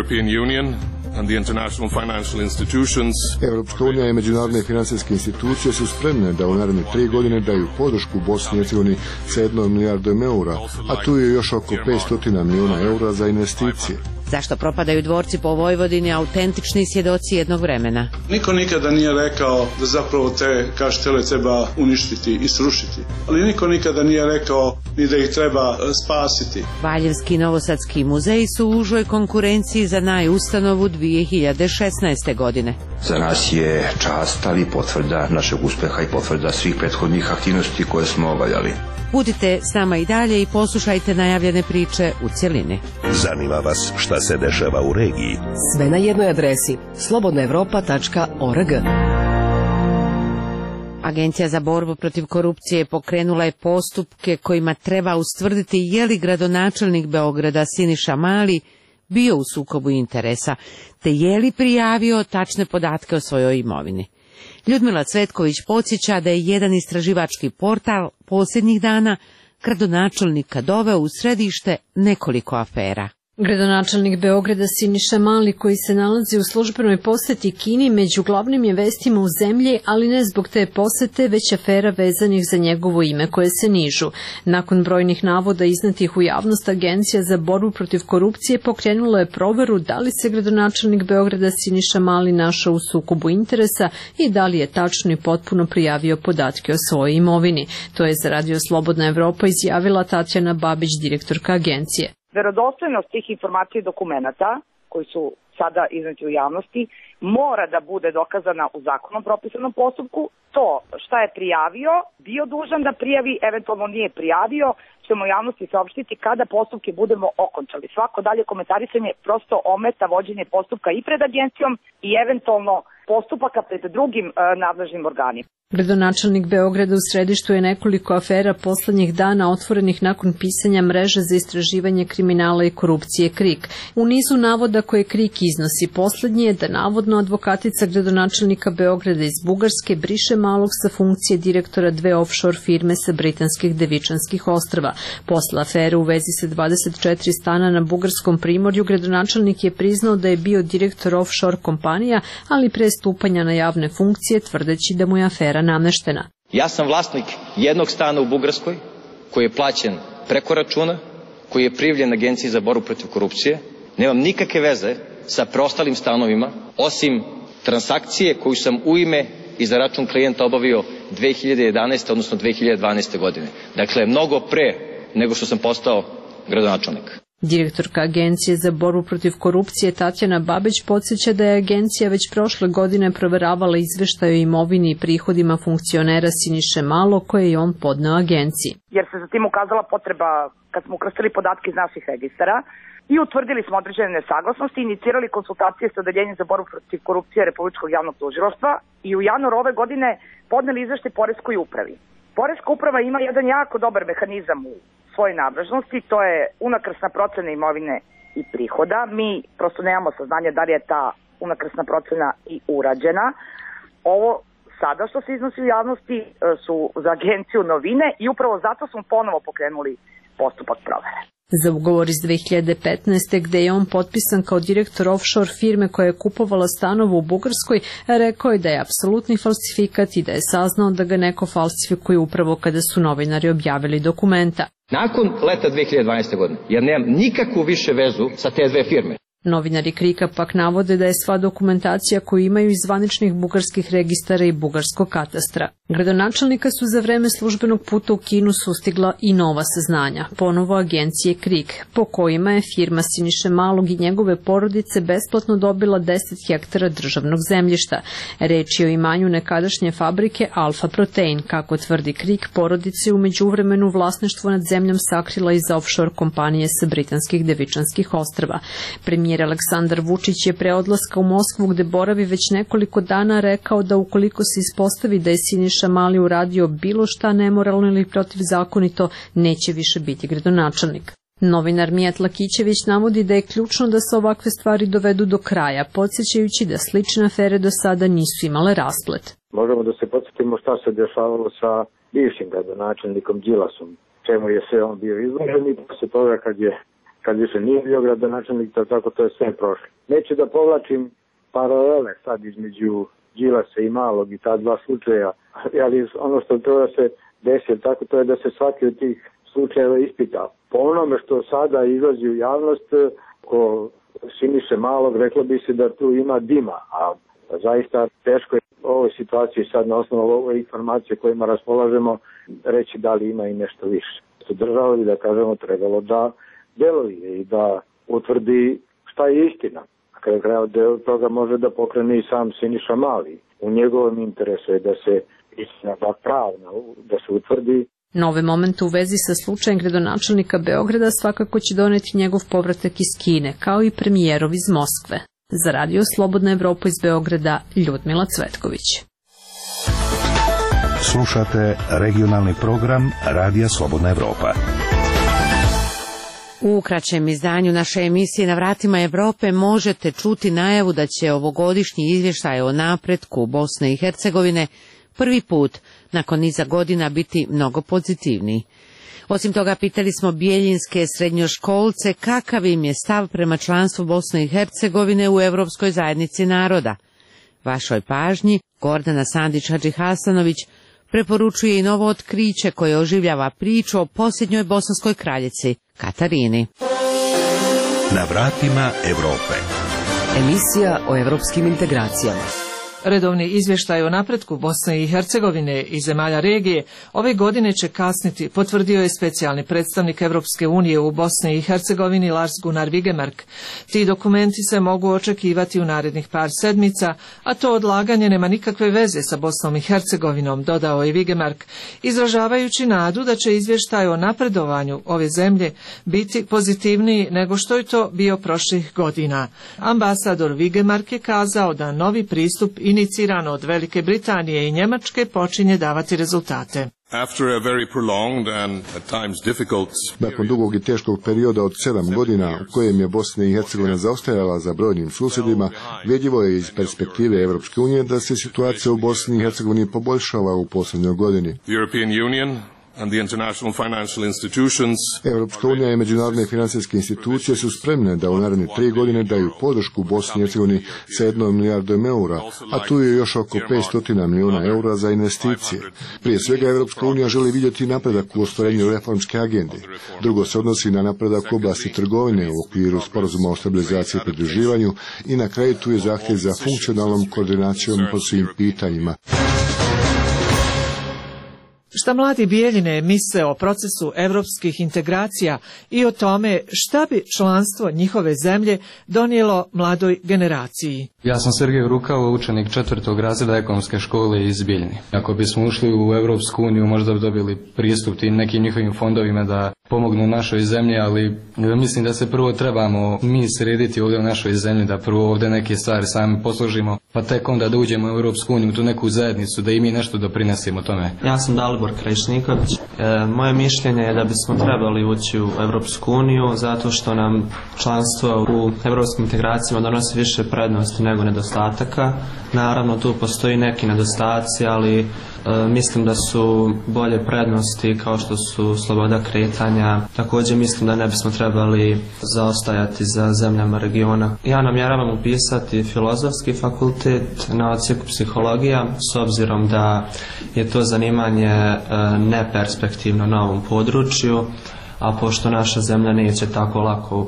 Evropska unija i međunarodne financijske institucije su spremne da u naredne 3 godine daju podršku Bosni i Hercegovini sa 1 milijardom eura, a tu je još oko 500 milijuna eura za investicije. Zašto propadaju dvorci po Vojvodini, autentični svjedoci jednog vremena? Niko nikada nije rekao da zapravo te kaštele treba uništiti i srušiti. Ali niko nikada nije rekao ni da ih treba spasiti. Valjevski i Novosadski muzeji su u užoj konkurenciji za najustanovu 2016. godine. Za nas je čast, ali potvrda našeg uspeha i potvrda svih prethodnih aktivnosti koje smo obavljali. Budite s nama i dalje i poslušajte najavljene priče u cjelini. Zanima vas šta se dešava u regiji? Sve na jednoj adresi slobodnaevropa.org. Agencija za borbu protiv korupcije pokrenula je postupke kojima treba ustvrditi je li gradonačelnik Beograda Siniša Mali bio u sukobu interesa, te je li prijavio tačne podatke o svojoj imovini. Ljudmila Cvetković podsjeća da je jedan istraživački portal posljednjih dana gradonačelnika doveo u središte nekoliko afera. Gradonačelnik Beograda Siniša Mali, koji se nalazi u službenoj posjeti Kini, među glavnim je vestima u zemlji, ali ne zbog te posjete, već afera vezanih za njegovo ime koje se nižu. Nakon brojnih navoda iznetih u javnost, Agencija za borbu protiv korupcije pokrenula je proveru da li se gradonačelnik Beograda Siniša Mali našao u sukobu interesa i da li je tačno i potpuno prijavio podatke o svojoj imovini. To je za Radio Slobodna Evropa izjavila Tatjana Babić, direktorka agencije. Verodostojnost tih informacija i dokumenata koji su sada izneti u javnosti mora da bude dokazana u zakonom propisanom postupku. To šta je prijavio, bio dužan da prijavi, eventualno nije prijavio, ćemo javnosti saopštiti kada postupke budemo okončali. Svako dalje komentarisanje prosto ometa vođenje postupka i pred agencijom i eventualno postupaka pred drugim nadležnim organima. Gradonačelnik Beograda u središtu je nekoliko afera poslednjih dana otvorenih nakon pisanja mreže za istraživanje kriminala i korupcije KRIK. U nizu navoda koje KRIK iznosi poslednji je da navodno advokatica gradonačelnika Beograda iz Bugarske briše Malog sa funkcije direktora 2 offshore firme sa britanskih Devičanskih ostrva. Posle afere u vezi sa 24 stana na bugarskom primorju, gradonačelnik je priznao da je bio direktor offshore kompanija, ali pre stupanja na javne funkcije tvrdeći da mu je afera nameštena. Ja sam vlasnik jednog stana u Bugarskoj koji je plaćen preko računa, koji je prijavljen Agenciji za borbu protiv korupcije. Nemam nikakve veze sa preostalim stanovima, osim transakcije koju sam u ime i za račun klijenta obavio 2011. odnosno 2012. godine. Dakle, mnogo pre nego što sam postao gradonačelnik. Direktorka Agencije za borbu protiv korupcije Tatjana Babić podsjeća da je agencija već prošle godine proveravala izveštaj o imovini i prihodima funkcionera Siniše Malo koje je on podneo agenciji. Jer se za tim ukazala potreba kad smo ukrstili podatke iz naših registara i utvrdili smo određene nesaglasnosti, inicirali konsultacije sa Odeljenjem za borbu protiv korupcije Republičkog javnog tužilaštva i u januaru ove godine podneli izveštaj Poreskoj upravi. Poreska uprava ima jedan jako dobar mehanizam u svojoj nadležnosti, to je unakrsna procena imovine i prihoda. Mi prosto nemamo saznanja da li je ta unakrsna procena i urađena. Ovo sada što se iznosi u javnosti su za agenciju novine i upravo zato smo ponovo pokrenuli postupak provere. Za ugovor iz 2015. gde je on potpisan kao direktor offshore firme koja je kupovala stanovu u Bugarskoj, rekao je da je apsolutni falsifikat i da je saznao da ga neko falsifikuje upravo kada su novinari objavili dokumenta. Nakon leta 2012. godine, ja nemam nikakvu više vezu sa te dve firme. Novinari KRIK-a pak navode da je sva dokumentacija koju imaju iz zvaničnih bugarskih registara i bugarskog katastra. Gradonačelnika su za vreme službenog puta u Kinu sustigla i nova saznanja, ponovo agencije KRIK, po kojima je firma Siniše Malog i njegove porodice besplatno dobila 10 hektara državnog zemljišta. Reč je o imanju nekadašnje fabrike Alfa Protein. Kako tvrdi KRIK, porodice u međuvremenu vlasništvo nad zemljom sakrila iza offshore kompanije sa britanskih Devičanskih ostrva. Premijer Aleksandar Vučić je pre odlaska u Moskvu, gde boravi već nekoliko dana, rekao da ukoliko se ispostavi da je Siniša Mali uradio bilo šta nemoralno ili protivzakonito, neće više biti gradonačelnik. Novinar Mijat Lakićević navodi da je ključno da se ovakve stvari dovedu do kraja, podsjećajući da slične afere do sada nisu imale rasplet. Možemo da se podsjetimo šta se dešavalo sa bivšim gradonačelnikom Đilasom, čemu je sve on bio izložen i posle toga kad više nije bio gradonačelnik, tako to je sve prošlo. Neću da povlačim paralele sad između Đilasa i Malog i ta dva slučaja, ali ono što treba da se desi, tako to je da se svaki od tih slučajeva ispita. Po onome što sada izlazi u javnost, ko Siniše Malog, reklo bi se da tu ima dima, a zaista teško je u ovoj situaciji sad na osnovu ove informacije kojima raspolažemo reći da li ima i nešto više. Država bi, da kažemo, trebalo da deluje i da utvrdi šta je istina. A kada kraja deo toga može da pokrene i sam Siniša Mali. U njegovom interesu je da se istina pravna, da se utvrdi. Nove momente u vezi sa slučajem gradonačelnika Beograda svakako će doneti njegov povratak iz Kine, kao i premijerov iz Moskve. Za Radio Slobodna Evropa iz Beograda, Ljudmila Cvetković. Slušate regionalni program Radija Slobodna Evropa. U kraćem izdanju naše emisije Na vratima Evrope možete čuti najavu da će ovogodišnji izvještaj o napretku Bosne i Hercegovine prvi put nakon niza godina biti mnogo pozitivniji. Osim toga, pitali smo bijeljinske srednjoškolce kakav im je stav prema članstvu Bosne i Hercegovine u Evropskoj zajednici naroda. Vašoj pažnji Gordana Sandić-Hadžihasanović preporučuje i novo otkriće koje oživljava priču o posljednjoj bosanskoj kraljici Katarini. Na vratima Evrope. Emisija o evropskim integracijama. Redovni izvještaj o napretku Bosne i Hercegovine i zemalja regije ove godine će kasniti, potvrdio je specijalni predstavnik Evropske unije u Bosni i Hercegovini Lars Gunnar Wigemark. Ti dokumenti se mogu očekivati u narednih par sedmica, a to odlaganje nema nikakve veze sa Bosnom i Hercegovinom, dodao je Wigemark, izražavajući nadu da će izvještaj o napredovanju ove zemlje biti pozitivniji nego što je to bio prošlih godina. Ambasador Wigemark je kazao da novi pristup iniciran od Velike Britanije i Njemačke počinje davati rezultate. Nakon dugog i teškog perioda od 7 godina u kojem je Bosna i Hercegovina zaostajala za brojnim susjedima, vidljivo je iz perspektive Evropske unije da se situacija u Bosni i Hercegovini poboljšala u posljednjoj godini. Evropska unija i međunarodne financijske institucije su spremne da u naredne 3 godine daju podršku Bosni i Hercegovini sa 1 milijardom eura, a tu je još oko 500 milijuna eura za investicije. Prije svega Evropska unija želi vidjeti napredak u ostvarenju reformske agende. Drugo se odnosi na napredak u oblasti trgovine u okviru sporazuma o stabilizaciji i pridruživanju i na kraju tu je zahtjev za funkcionalnom koordinacijom po svim pitanjima. Šta mladi Bijeljine misle o procesu evropskih integracija i o tome šta bi članstvo njihove zemlje donijelo mladoj generaciji? Ja sam Sergej Rukavo, učenik 4. razreda ekonomske škole iz Bijeljine. Ako bismo ušli u Evropsku uniju, možda bi dobili pristup tim nekim njihovim fondovima da pomognu našoj zemlji, ali mislim da se prvo trebamo mi srediti ovdje u našoj zemlji, da prvo ovdje neke stvari sami posložimo, pa tek onda da uđemo u Evropsku uniju, u tu neku zajednicu, da i mi nešto doprinesimo tome. Ja sam Dalibor Krajišniković. Moje mišljenje je da bismo trebali ući u Evropsku uniju, zato što nam članstvo u evropskim integracijama donosi više prednosti nego nedostataka. Naravno, tu postoji neki nedostaci, ali mislim da su bolje prednosti kao što su sloboda kretanja. Također mislim da ne bismo trebali zaostajati za zemljama regiona. Ja namjeravam upisati filozofski fakultet na odsjeku psihologija, s obzirom da je to zanimanje neperspektivno na ovom području, a pošto naša zemlja neće tako lako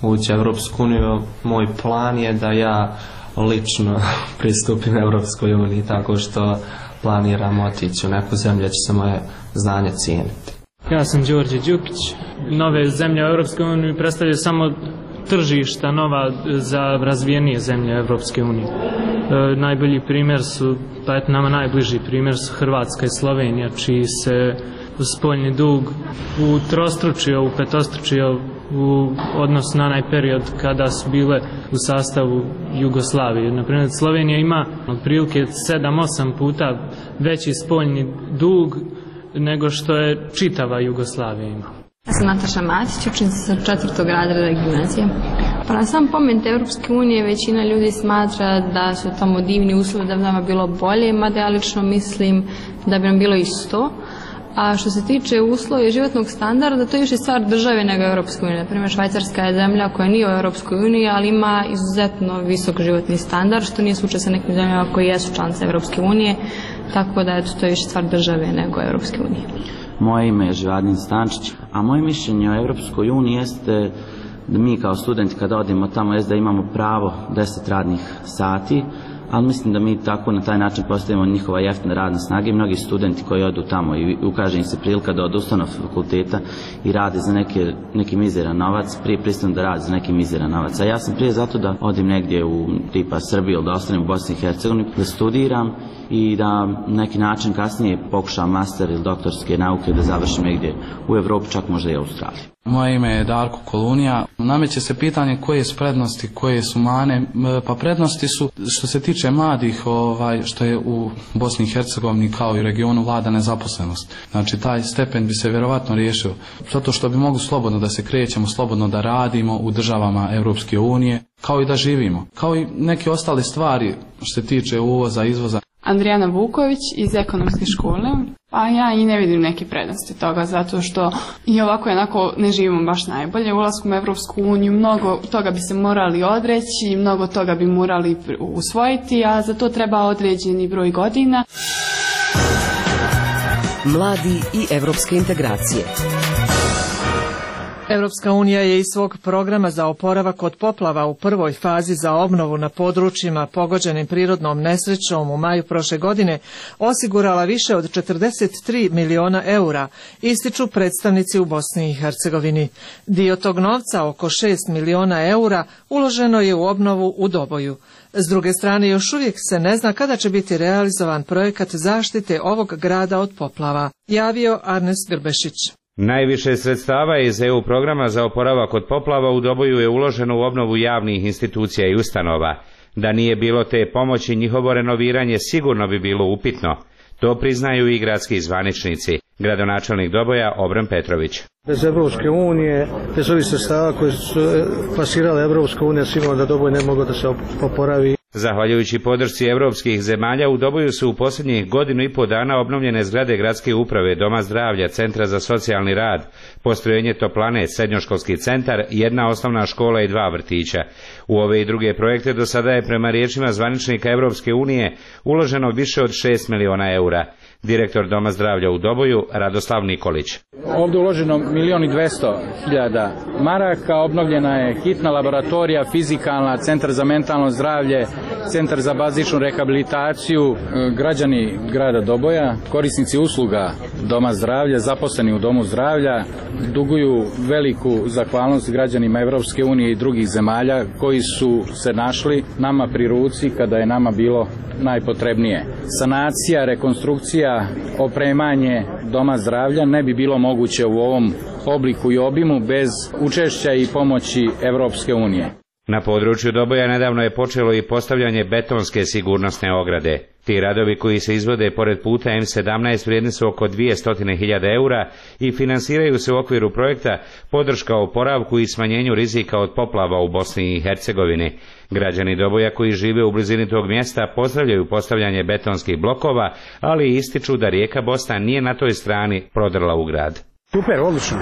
ući u Europsku uniju. Moj plan je da ja lično pristupim Europskoj uniji, tako što planiram otići u neku zemlju gdje će se moje znanje cijeniti. Ja sam Đorđe Đukić. Nove zemlje u Europskoj uniji predstavljaju samo tržišta nova za razvijenije zemlje Europske unije. Najbolji primjer su, pa eto nama najbliži primjer su Hrvatska i Slovenija, čiji se spoljni dug utrostručio, upetostručio u odnosu na onaj period kada su bile u sastavu Jugoslavije. Naprimjer, Slovenija ima otprilike 7-8 puta veći spoljni dug nego što je čitava Jugoslavija ima. Ja sam Nataša Matić, učenica sa 4. razreda gimnazije. Pa na sam pomen Europske unije većina ljudi smatra da su tamo divni uslovi, da bi nama bilo bolje, mada ja lično mislim da bi nam bilo isto. A što se tiče uslova i životnog standarda, to je više stvar države nego Europske unije. Naprimjer, Švajcarska je zemlja koja nije u Europskoj uniji, ali ima izuzetno visok životni standard, što nije slučaj sa nekim zemljama koji jesu članice Europske unije, tako da to je više stvar države nego Europske unije. Moje ime je Živadin Stančić, a moje mišljenje o Europskoj uniji jeste da mi kao studenti kada odemo tamo jeste da imamo pravo 10 radnih sati, ali mislim da mi tako na taj način postavimo njihova jeftina radna snaga i mnogi studenti koji odu tamo i ukaže im se prilika da odustanu od fakulteta i rade za neki mizeran novac, prije pristanu da rade za neki mizeran novac. A ja sam prije zato da odim negdje u tipa Srbiju ili da ostanem u Bosni i Hercegovini, da studiram i da na neki način kasnije pokušam master ili doktorske nauke da završim negdje u Evropi, čak možda i Australiji. Moje ime je Darko Kolunija. Nameće se pitanje koje su prednosti, koje su mane. Pa prednosti su što se tiče mladih, što je u Bosni i Hercegovini kao i regionu vlada nezaposlenost. Znači taj stepen bi se vjerovatno riješio zato što bi mogli slobodno da se krećemo, slobodno da radimo u državama Europske unije, kao i da živimo. Kao i neke ostale stvari što se tiče uvoza, izvoza. Andrijana Vuković iz ekonomske škole. Pa ja i ne vidim neke prednosti toga, zato što i ovako i onako ne živimo baš najbolje. Ulaskom u Evropsku uniju mnogo toga bi se morali odreći, mnogo toga bi morali usvojiti, a za to treba određeni broj godina. Mladi i evropske integracije. Europska unija je iz svog programa za oporavak od poplava u prvoj fazi za obnovu na područjima pogođenim prirodnom nesrećom u maju prošle godine osigurala više od 43 miliona eura, ističu predstavnici u Bosni i Hercegovini. Dio tog novca, oko 6 miliona eura, uloženo je u obnovu u Doboju. S druge strane, još uvijek se ne zna kada će biti realizovan projekat zaštite ovog grada od poplava, javio Arnes Grbešić. Najviše sredstava iz EU programa za oporavak od poplava u Doboju je uloženo u obnovu javnih institucija i ustanova. Da nije bilo te pomoći, njihovo renoviranje sigurno bi bilo upitno. To priznaju i gradski zvaničnici. Gradonačelnik Doboja Obran Petrović. Bez Evropske unije, bez ovih sredstava koje su plasirale Evropska unija, sigurno da Doboj ne mogao da se oporavi. Zahvaljujući podršci evropskih zemalja, u Doboju su u posljednjih 1,5 dana obnovljene zgrade gradske uprave, doma zdravlja, centra za socijalni rad, postrojenje toplane, srednjoškolski centar, jedna osnovna škola i 2 vrtića. U ove i druge projekte do sada je prema riječima zvaničnika Evropske unije uloženo više od 6 miliona eura. Direktor doma zdravlja u Doboju, Radoslav Nikolić. Ovdje je uloženo 1.200.000 maraka, obnovljena je hitna laboratorija, fizikalna, centar za mentalno zdravlje, centar za bazičnu rehabilitaciju. Građani grada Doboja, korisnici usluga doma zdravlja, zaposleni u domu zdravlja, duguju veliku zahvalnost građanima Evropske unije i drugih zemalja koji su se našli nama pri ruci kada je nama bilo najpotrebnije. Sanacija, rekonstrukcija, opremanje doma zdravlja ne bi bilo moguće u ovom obliku i obimu bez učešća i pomoći Evropske unije. Na području Doboja nedavno je počelo i postavljanje betonske sigurnosne ograde. Ti radovi koji se izvode pored puta M17 vrijedni su oko 200.000 eura i finansiraju se u okviru projekta podrška oporavku i smanjenju rizika od poplava u Bosni i Hercegovini. Građani Doboja koji žive u blizini tog mjesta pozdravljaju postavljanje betonskih blokova, ali ističu da rijeka Bosna nije na toj strani prodrla u grad. Super, odlično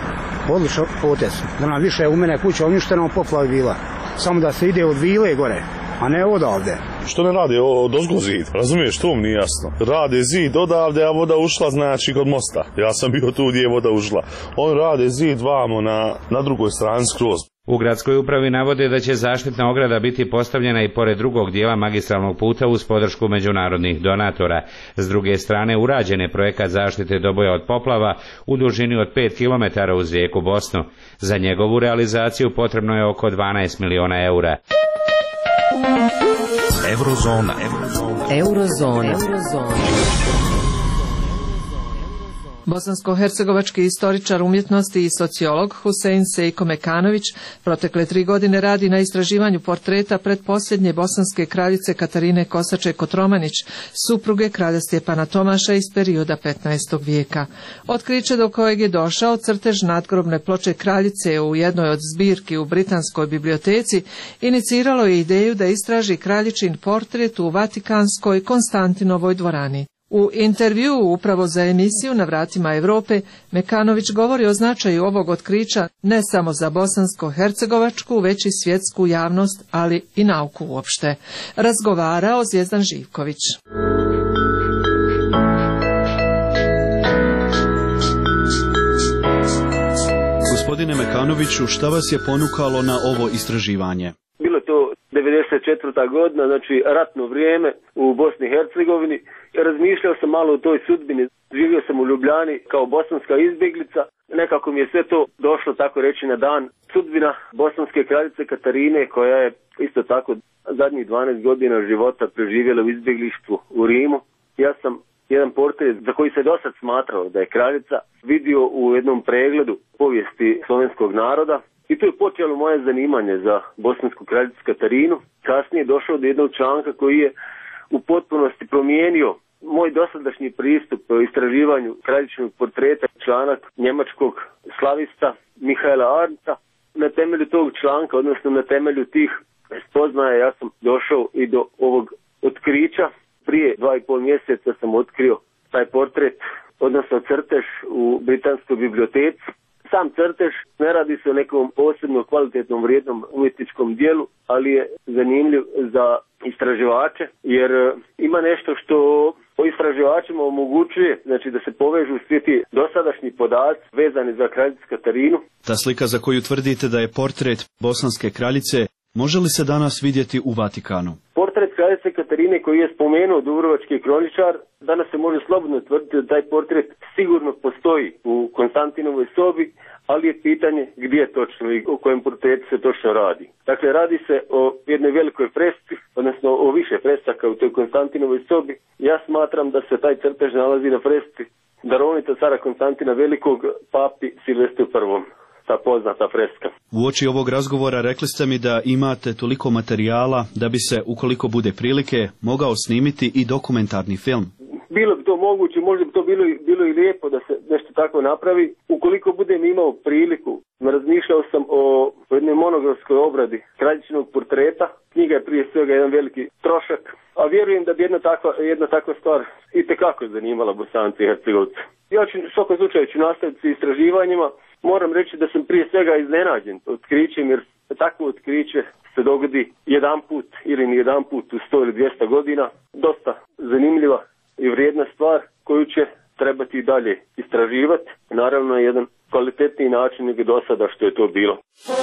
potez. Da nam više u mene kuća uništena, poplava bila. Samo da se ide od vile gore, a ne odavde. Što ne rade odozgo zid? Razumiješ, to mi nije jasno. Rade zid odavde, a voda ušla znači kod mosta. Ja sam bio tu gdje je voda ušla. On rade zid vamo na drugoj strani skroz. U gradskoj upravi navode da će zaštitna ograda biti postavljena i pored drugog dijela magistralnog puta uz podršku međunarodnih donatora. S druge strane, urađen je projekat zaštite Doboja od poplava u dužini od 5 km uz rijeku Bosnu. Za njegovu realizaciju potrebno je oko 12 miliona eura. Eurozona. Bosansko-hercegovački istoričar umjetnosti i sociolog Husein Sejko Mekanović protekle 3 godine radi na istraživanju portreta pretposljednje bosanske kraljice Katarine Kosače-Kotromanić, supruge kralja Stjepana Tomaša iz perioda 15. vijeka. Otkriće do kojeg je došao crtež nadgrobne ploče kraljice u jednoj od zbirki u Britanskoj biblioteci iniciralo je ideju da istraži kraljičin portret u Vatikanskoj Konstantinovoj dvorani. U intervjuu upravo za emisiju Na vratima Europe, Mekanović govori o značaju ovog otkrića ne samo za bosansko-hercegovačku, već i svjetsku javnost, ali i nauku uopšte. Razgovarao Zvijezdan Živković. Gospodine Mekanoviću, šta vas je ponukalo na ovo istraživanje? Bilo to 94. godina, znači ratno vrijeme u Bosni i Hercegovini. Razmišljao sam malo o toj sudbini. Živio sam u Ljubljani kao bosanska izbjeglica. Nekako mi je sve to došlo, tako reći, na dan. Sudbina bosanske kraljice Katarine, koja je isto tako zadnjih 12 godina života preživjela u izbjeglištvu u Rimu. Ja sam jedan portret za koji se dosad smatrao da je kraljica vidio u jednom pregledu povijesti slovenskog naroda. I tu je počelo moje zanimanje za bosansku kraljicu Katarinu. Kasnije je došao do jednog članka koji je u potpunosti promijenio moj dosadašnji pristup istraživanju kraljičinog portreta, članak njemačkog slavista Mihaela Arndta. Na temelju tog članka, odnosno na temelju tih spoznaja, ja sam došao i do ovog otkrića. Prije 2,5 mjeseca sam otkrio taj portret, odnosno crtež u Britanskoj biblioteci. Sam crtež ne radi se o nekom posebno kvalitetnom vrijednom umjetničkom dijelu, ali je zanimljiv za istraživače, jer ima nešto što o istraživačima omogućuje, znači da se povežu svi ti dosadašnji podaci vezani za kraljicu Katarinu. Ta slika za koju tvrdite da je portret bosanske kraljice, može li se danas vidjeti u Vatikanu? Portret kraljice Katarine koji je spomenuo dubrovački kroničar, danas se može slobodno tvrditi da taj portret sigurno postoji u Konstantinovoj sobi, ali je pitanje gdje točno i o kojem portretu se točno radi. Dakle, radi se o jednoj velikoj freski, odnosno o više fresaka u toj Konstantinovoj sobi. Ja smatram da se taj crtež nalazi na freski darovnica cara Konstantina Velikog papi Silvestru I. Ta poznata freska. Uoči ovog razgovora rekli ste mi da imate toliko materijala da bi se, ukoliko bude prilike, mogao snimiti i dokumentarni film. Bilo bi to moguće, možda bi to bilo i lijepo da se nešto tako napravi. Ukoliko budem imao priliku, razmišljao sam o jednoj monografskoj obradi kraljičinog portreta. Knjiga je prije svega jedan veliki trošak, a vjerujem da bi jedna takva stvar itekako zanimala Bosance i Hercegovce. Ja ću u svakom slučaju nastaviti s istraživanjima. Moram reći da sam prije svega iznenađen otkrićem, jer takvo otkriće se dogodi jedan put ili ni jedan put u 100 ili 200 godina. Dosta zanimljiva i vrijedna stvar koju će trebati i dalje istraživati. Naravno je jedan kvalitetniji način nego do sada što je to bilo.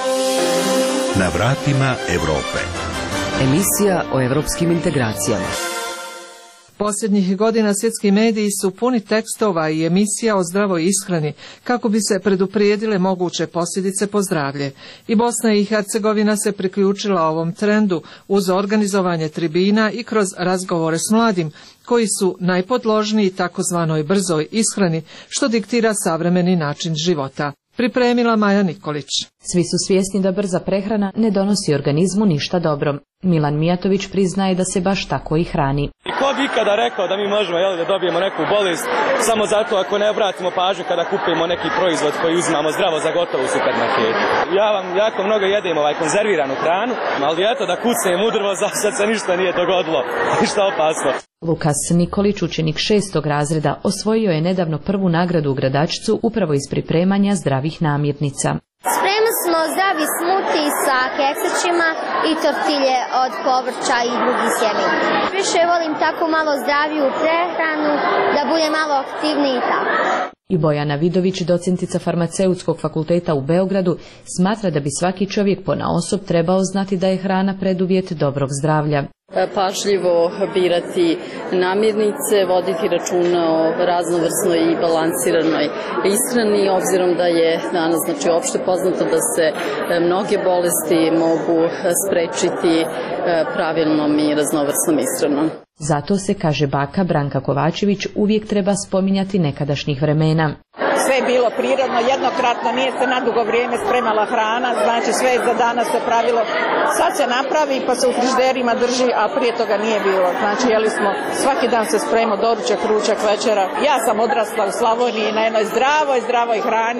Na vratima Europe. Emisija o evropskim integracijama. Posljednjih godina svjetski mediji su puni tekstova i emisija o zdravoj ishrani kako bi se preduprijedile moguće posljedice po zdravlje. I Bosna i Hercegovina se priključila ovom trendu uz organizovanje tribina i kroz razgovore s mladim koji su najpodložniji takozvanoj brzoj ishrani što diktira savremeni način života. Pripremila Maja Nikolić. Svi su svjesni da brza prehrana ne donosi organizmu ništa dobro. Milan Mijatović priznaje da se baš tako i hrani. Ko bi ikada rekao da mi možemo da dobijemo neku bolest samo zato ako ne obratimo pažnju kada kupimo neki proizvod koji uzimamo zdravo za gotovo u supermarketu. Ja vam jako mnogo jedem konzerviranu hranu, ali eto da kucnem u drvo, za sad se ništa nije dogodilo, ništa opasno. Lukas Nikolić, učenik 6. razreda, osvojio je nedavno prvu nagradu u Gradačcu upravo iz pripremanja zdravih namirnica. Spremili smo zdravi smuti sa keksićima i tortilje od povrća i drugih sjemena. Više volim tako malo zdraviju prehranu, da bude malo aktivniji tako. I Bojana Vidović, docentica farmaceutskog fakulteta u Beogradu, smatra da bi svaki čovjek ponaosob trebao znati da je hrana preduvjet dobrog zdravlja. Pažljivo birati namirnice, voditi računa o raznovrsnoj i balansiranoj ishrani, obzirom da je danas opšte poznato da se mnoge bolesti mogu sprečiti pravilnom i raznovrsnom ishranom. Zato se, kaže baka Branka Kovačević, uvijek treba spominjati nekadašnjih vremena. Sve je bilo prirodno, jednokratno, nije se na dugo vrijeme spremala hrana, znači sve je za danas se pravilo. Sad se napravi pa se u frižderima drži, a prije toga nije bilo. Znači jeli smo, svaki dan se spremao doručak, ručak, večera. Ja sam odrasla u Slavoniji na jednoj zdravoj hrani.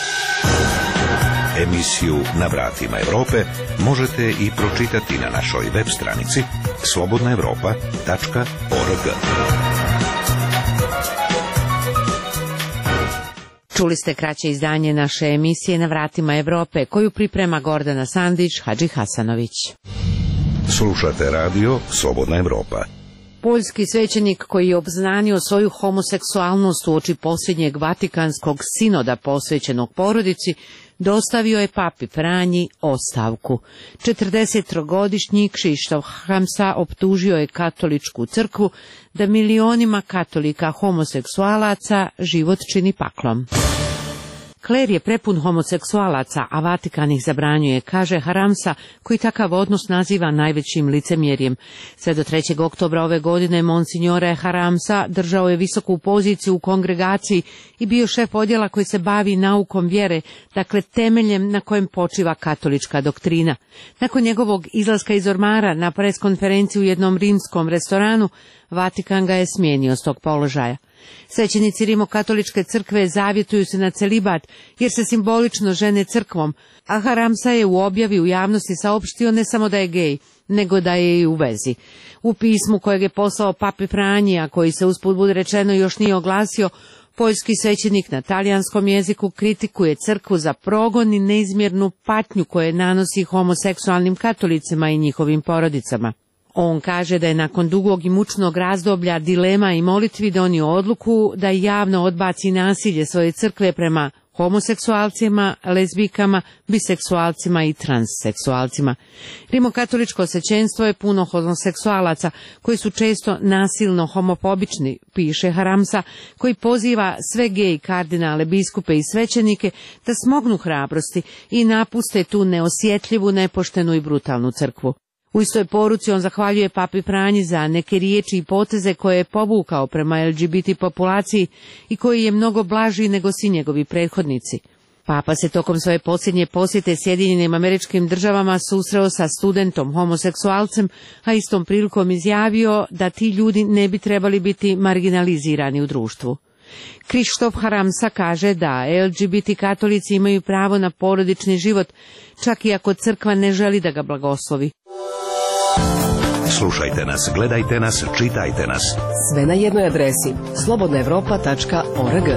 Emisiju Na vratima Evrope možete i pročitati na našoj web stranici slobodnaevropa.org. Čuli ste kraće izdanje naše emisije Na vratima Evrope, koju priprema Gordana Sandić, Hadži Hasanović. Slušate radio Slobodna Evropa. Poljski svećenik koji je obznanio svoju homoseksualnost uoči posljednjeg Vatikanskog sinoda posvećenog porodici, dostavio je papi Franji ostavku. 43-godišnji Krzysztof Haramsa optužio je katoličku crkvu da milionima katolika homoseksualaca život čini paklom. Kler je prepun homoseksualaca, a Vatikan ih zabranjuje, kaže Haramsa, koji takav odnos naziva najvećim licemjerjem. Sve do 3. oktobra ove godine Monsignore Haramsa držao je visoku poziciju u kongregaciji i bio šef odjela koji se bavi naukom vjere, dakle temeljem na kojem počiva katolička doktrina. Nakon njegovog izlaska iz ormara na preskonferenciju u jednom rimskom restoranu, Vatikan ga je smijenio s tog položaja. Svećenici Rimokatoličke crkve zavjetuju se na celibat jer se simbolično žene crkvom, a Haramsa je u objavi u javnosti saopštio ne samo da je gej, nego da je i u vezi. U pismu kojeg je poslao papi Franji, a koji se usput budi rečeno još nije oglasio, poljski svećenik na talijanskom jeziku kritikuje crkvu za progon i neizmjernu patnju koje nanosi homoseksualnim katolicima i njihovim porodicama. On kaže da je nakon dugog i mučnog razdoblja dilema i molitvi donio odluku da javno odbaci nasilje svoje crkve prema homoseksualcima, lezbijkama, biseksualcima i transseksualcima. Rimokatoličko svećenstvo je puno homoseksualaca koji su često nasilno homofobični, piše Haramsa, koji poziva sve gej kardinale, biskupe i svećenike da smognu hrabrosti i napuste tu neosjetljivu, nepoštenu i brutalnu crkvu. U istoj poruci on zahvaljuje papi Franji za neke riječi i poteze koje je povukao prema LGBT populaciji i koji je mnogo blaži nego svi njegovi prethodnici. Papa se tokom svoje posljednje posjete Sjedinjenim Američkim Državama susreo sa studentom homoseksualcem, a istom prilikom izjavio da ti ljudi ne bi trebali biti marginalizirani u društvu. Krzysztof Haramsa kaže da LGBT katolici imaju pravo na porodični život, čak i ako crkva ne želi da ga blagoslovi. Slušajte nas, gledajte nas, čitajte nas. Sve na jednoj adresi slobodnaevropa.org.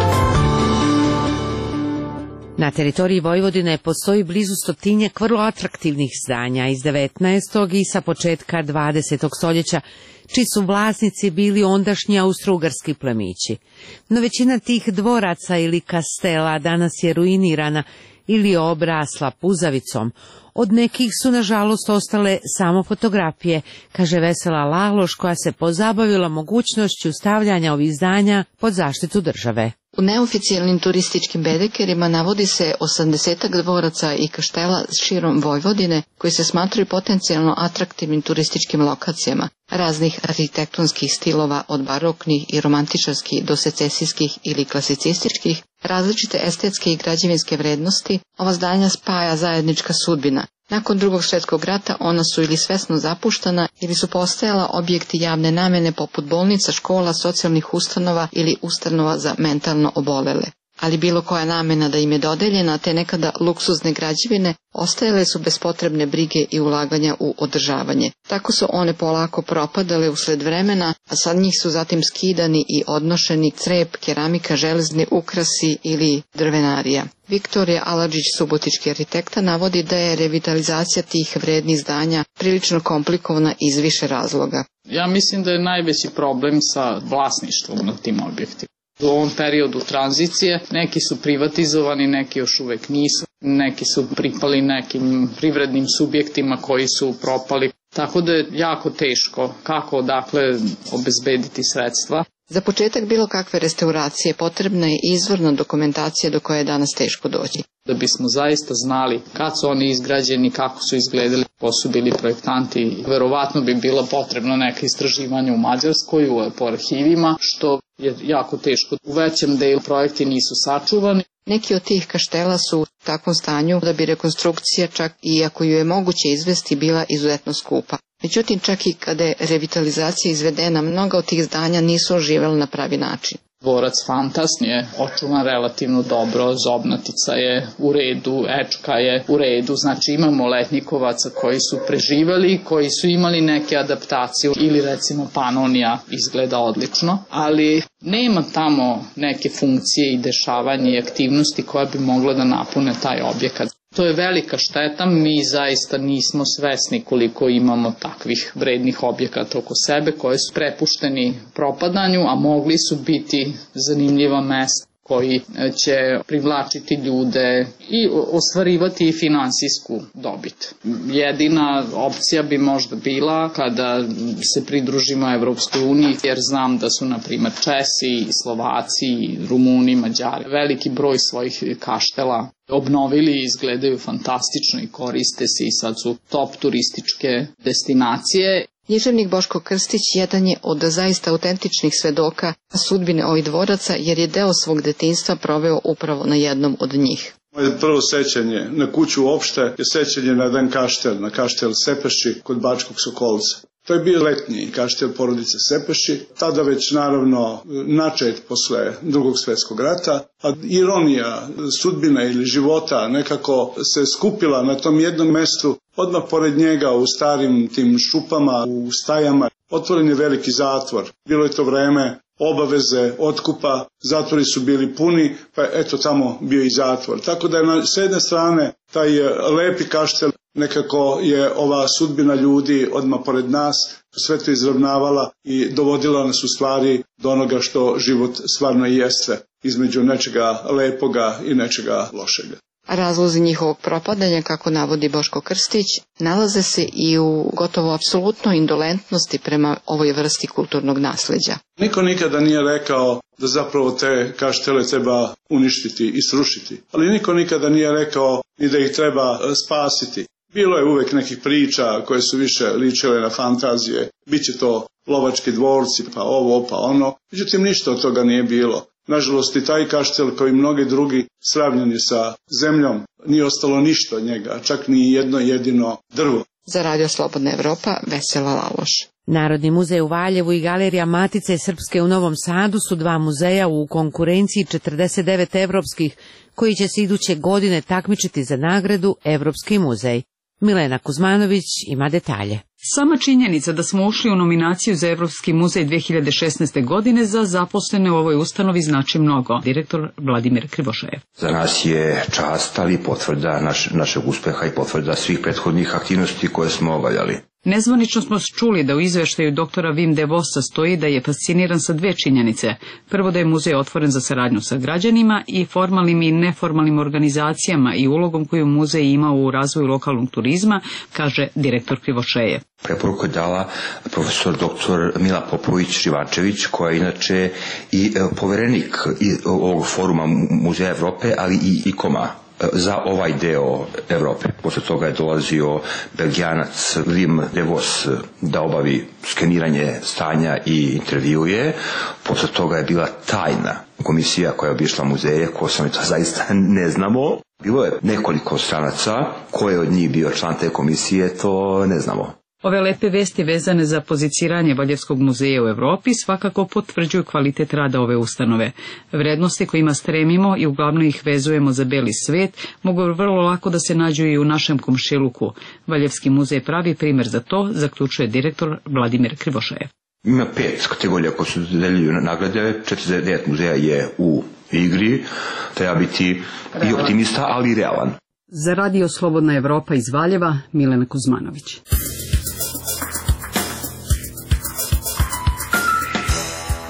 Na teritoriji Vojvodine postoji blizu 100 vrlo atraktivnih zdanja iz 19. i sa početka 20. stoljeća, čiji su vlasnici bili ondašnji austrougarski plemići. No većina tih dvoraca ili kastela danas je ruinirana ili obrasla puzavicom. Od nekih su nažalost ostale samo fotografije, kaže Vesela Laloš, koja se pozabavila mogućnošću stavljanja ovih zdanja pod zaštitu države. U neoficijalnim turističkim bedekerima navodi se 80 dvoraca i kaštela širom Vojvodine koji se smatraju potencijalno atraktivnim turističkim lokacijama, raznih arhitektonskih stilova od baroknih i romantičarskih do secesijskih ili klasicističkih, različite estetske i građevinske vrednosti. Ova zdanja spaja zajednička sudbina. Nakon Drugog svjetskog rata ona su ili svesno zapuštana ili su postajala objekti javne namjene poput bolnica, škola, socijalnih ustanova ili ustanova za mentalno obolele. Ali bilo koja namjena da im je dodeljena, te nekada luksuzne građevine, ostajale su bez potrebne brige i ulaganja u održavanje. Tako su one polako propadale usled vremena, a sad njih su zatim skidani i odnošeni crep, keramika, železni ukrasi ili drvenarija. Viktorija Aladžić, subotički arhitekta, navodi da je revitalizacija tih vrednih zdanja prilično komplikovana iz više razloga. Ja mislim da je najveći problem sa vlasništvom nad tim objektima. U ovom periodu tranzicije neki su privatizovani, neki još uvek nisu, neki su pripali nekim privrednim subjektima koji su propali. Tako da je jako teško kako odakle obezbediti sredstva. Za početak bilo kakve restauracije potrebna je izvorna dokumentacija do koje je danas teško doći. Da bismo zaista znali kad su oni izgrađeni, kako su izgledali, ko su bili projektanti. Verovatno bi bilo potrebno neka istraživanja u Mađarskoj, po arhivima, što je jako teško. U većem delu projekti nisu sačuvani. Neki od tih kaštela su u takvom stanju da bi rekonstrukcija, čak i ako ju je moguće izvesti, bila izuzetno skupa. Međutim, čak i kada je revitalizacija izvedena, mnoga od tih zdanja nisu oživjela na pravi način. Dvorac Fantast je očuvan relativno dobro, Zobnatica je u redu, Ečka je u redu, znači imamo letnjikovaca koji su preživali, koji su imali neke adaptacije ili recimo Panonija izgleda odlično, ali nema tamo neke funkcije i dešavanja i aktivnosti koja bi mogla da napune taj objekat. To je velika šteta, mi zaista nismo svesni koliko imamo takvih vrednih objekata oko sebe koji su prepušteni propadanju, a mogli su biti zanimljiva mesta koji će privlačiti ljude i ostvarivati i finansijsku dobit. Jedina opcija bi možda bila kada se pridružimo Evropskoj uniji, jer znam da su, na primjer, Česi, Slovaci, Rumuni, Mađari veliki broj svojih kaštela obnovili i izgledaju fantastično i koriste se i sad su top turističke destinacije. Književnik Boško Krstić jedan je od zaista autentičnih svedoka sudbine ovih dvoraca, jer je deo svog detinjstva proveo upravo na jednom od njih. Moje prvo sećanje na kuću uopšte je sećanje na jedan kaštel, na kaštel Sepeši kod Bačkog Sokolca. To je bio letnji kaštel porodice Sepeši, tada već naravno načet posle Drugog svjetskog rata, a ironija sudbine ili života nekako se skupila na tom jednom mestu, odmah pored njega u starim tim šupama, u stajama. Otvoren je veliki zatvor, bilo je to vreme obaveze, otkupa, zatvori su bili puni, pa eto tamo bio i zatvor. Tako da je s jedne strane taj lepi kaštel, nekako je ova sudbina ljudi odmah pored nas sve to izravnavala i dovodila nas u stvari do onoga što život stvarno i jeste, između nečega lepoga i nečega lošega. Razlozi njihovog propadanja, kako navodi Boško Krstić, nalaze se i u gotovo apsolutnoj indolentnosti prema ovoj vrsti kulturnog nasleđa. Niko nikada nije rekao da zapravo te kaštele treba uništiti i srušiti, ali niko nikada nije rekao ni da ih treba spasiti. Bilo je uvek nekih priča koje su više ličile na fantazije, biće to lovački dvorci, pa ovo, pa ono, međutim ništa od toga nije bilo. Nažalost i taj kaštel kao i mnogi drugi sravnjeni sa zemljom, nije ostalo ništa od njega, čak ni jedno jedino drvo. Za Radio Slobodna Evropa, Vesela Laloš. Narodni muzej u Valjevu i Galerija Matice Srpske u Novom Sadu su dva muzeja u konkurenciji 49 evropskih, koji će se iduće godine takmičiti za nagradu Evropski muzej. Milena Kuzmanović ima detalje. Sama činjenica da smo ušli u nominaciju za Evropski muzej 2016. godine za zaposlene u ovoj ustanovi znači mnogo. Direktor Vladimir Krivošajev. Za nas je čast, ali potvrda našeg uspeha i potvrda svih prethodnih aktivnosti koje smo obavljali. Nezvanično smo čuli da u izveštaju doktora Wim de Vossa stoji da je fasciniran sa dve činjenice. Prvo, da je muzej otvoren za saradnju sa građanima i formalnim i neformalnim organizacijama i ulogom koju muzej ima u razvoju lokalnog turizma, kaže direktor Krivošejev. Preporuku je dala profesor dr. Mila Popović-Rivančević, koja je inače i poverenik ovog foruma Muzeja Evrope, ali i ICOM-a za ovaj deo Evrope. Posle toga je dolazio Belgijanac Wim de Vos da obavi skeniranje stanja i intervjuje. Posle toga je bila tajna komisija koja je obišla muzeje, ko sam to zaista ne znamo. Bilo je nekoliko stranaca, ko je od njih bio član te komisije, to ne znamo. Ove lepe vesti vezane za poziciranje Valjevskog muzeja u Evropi svakako potvrđuju kvalitet rada ove ustanove. Vrednosti kojima stremimo i uglavnom ih vezujemo za beli svet mogu vrlo lako da se nađu i u našem komšiluku. Valjevski muzej pravi primjer za to, zaključuje direktor Vladimir Krivošajev. Ima 5 kategorija koje su dodeljuju nagrade, 49 muzeja je u igri, treba biti i optimista, ali i realan. Za Radio Slobodna Evropa iz Valjeva, Milena Kuzmanović.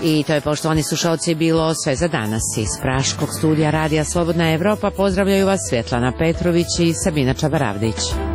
I to je, poštovani slušalci, bilo sve za danas. Iz Praškog studija Radija Slobodna Evropa pozdravljaju vas Svjetlana Petrović i Sabina Čabaravdić.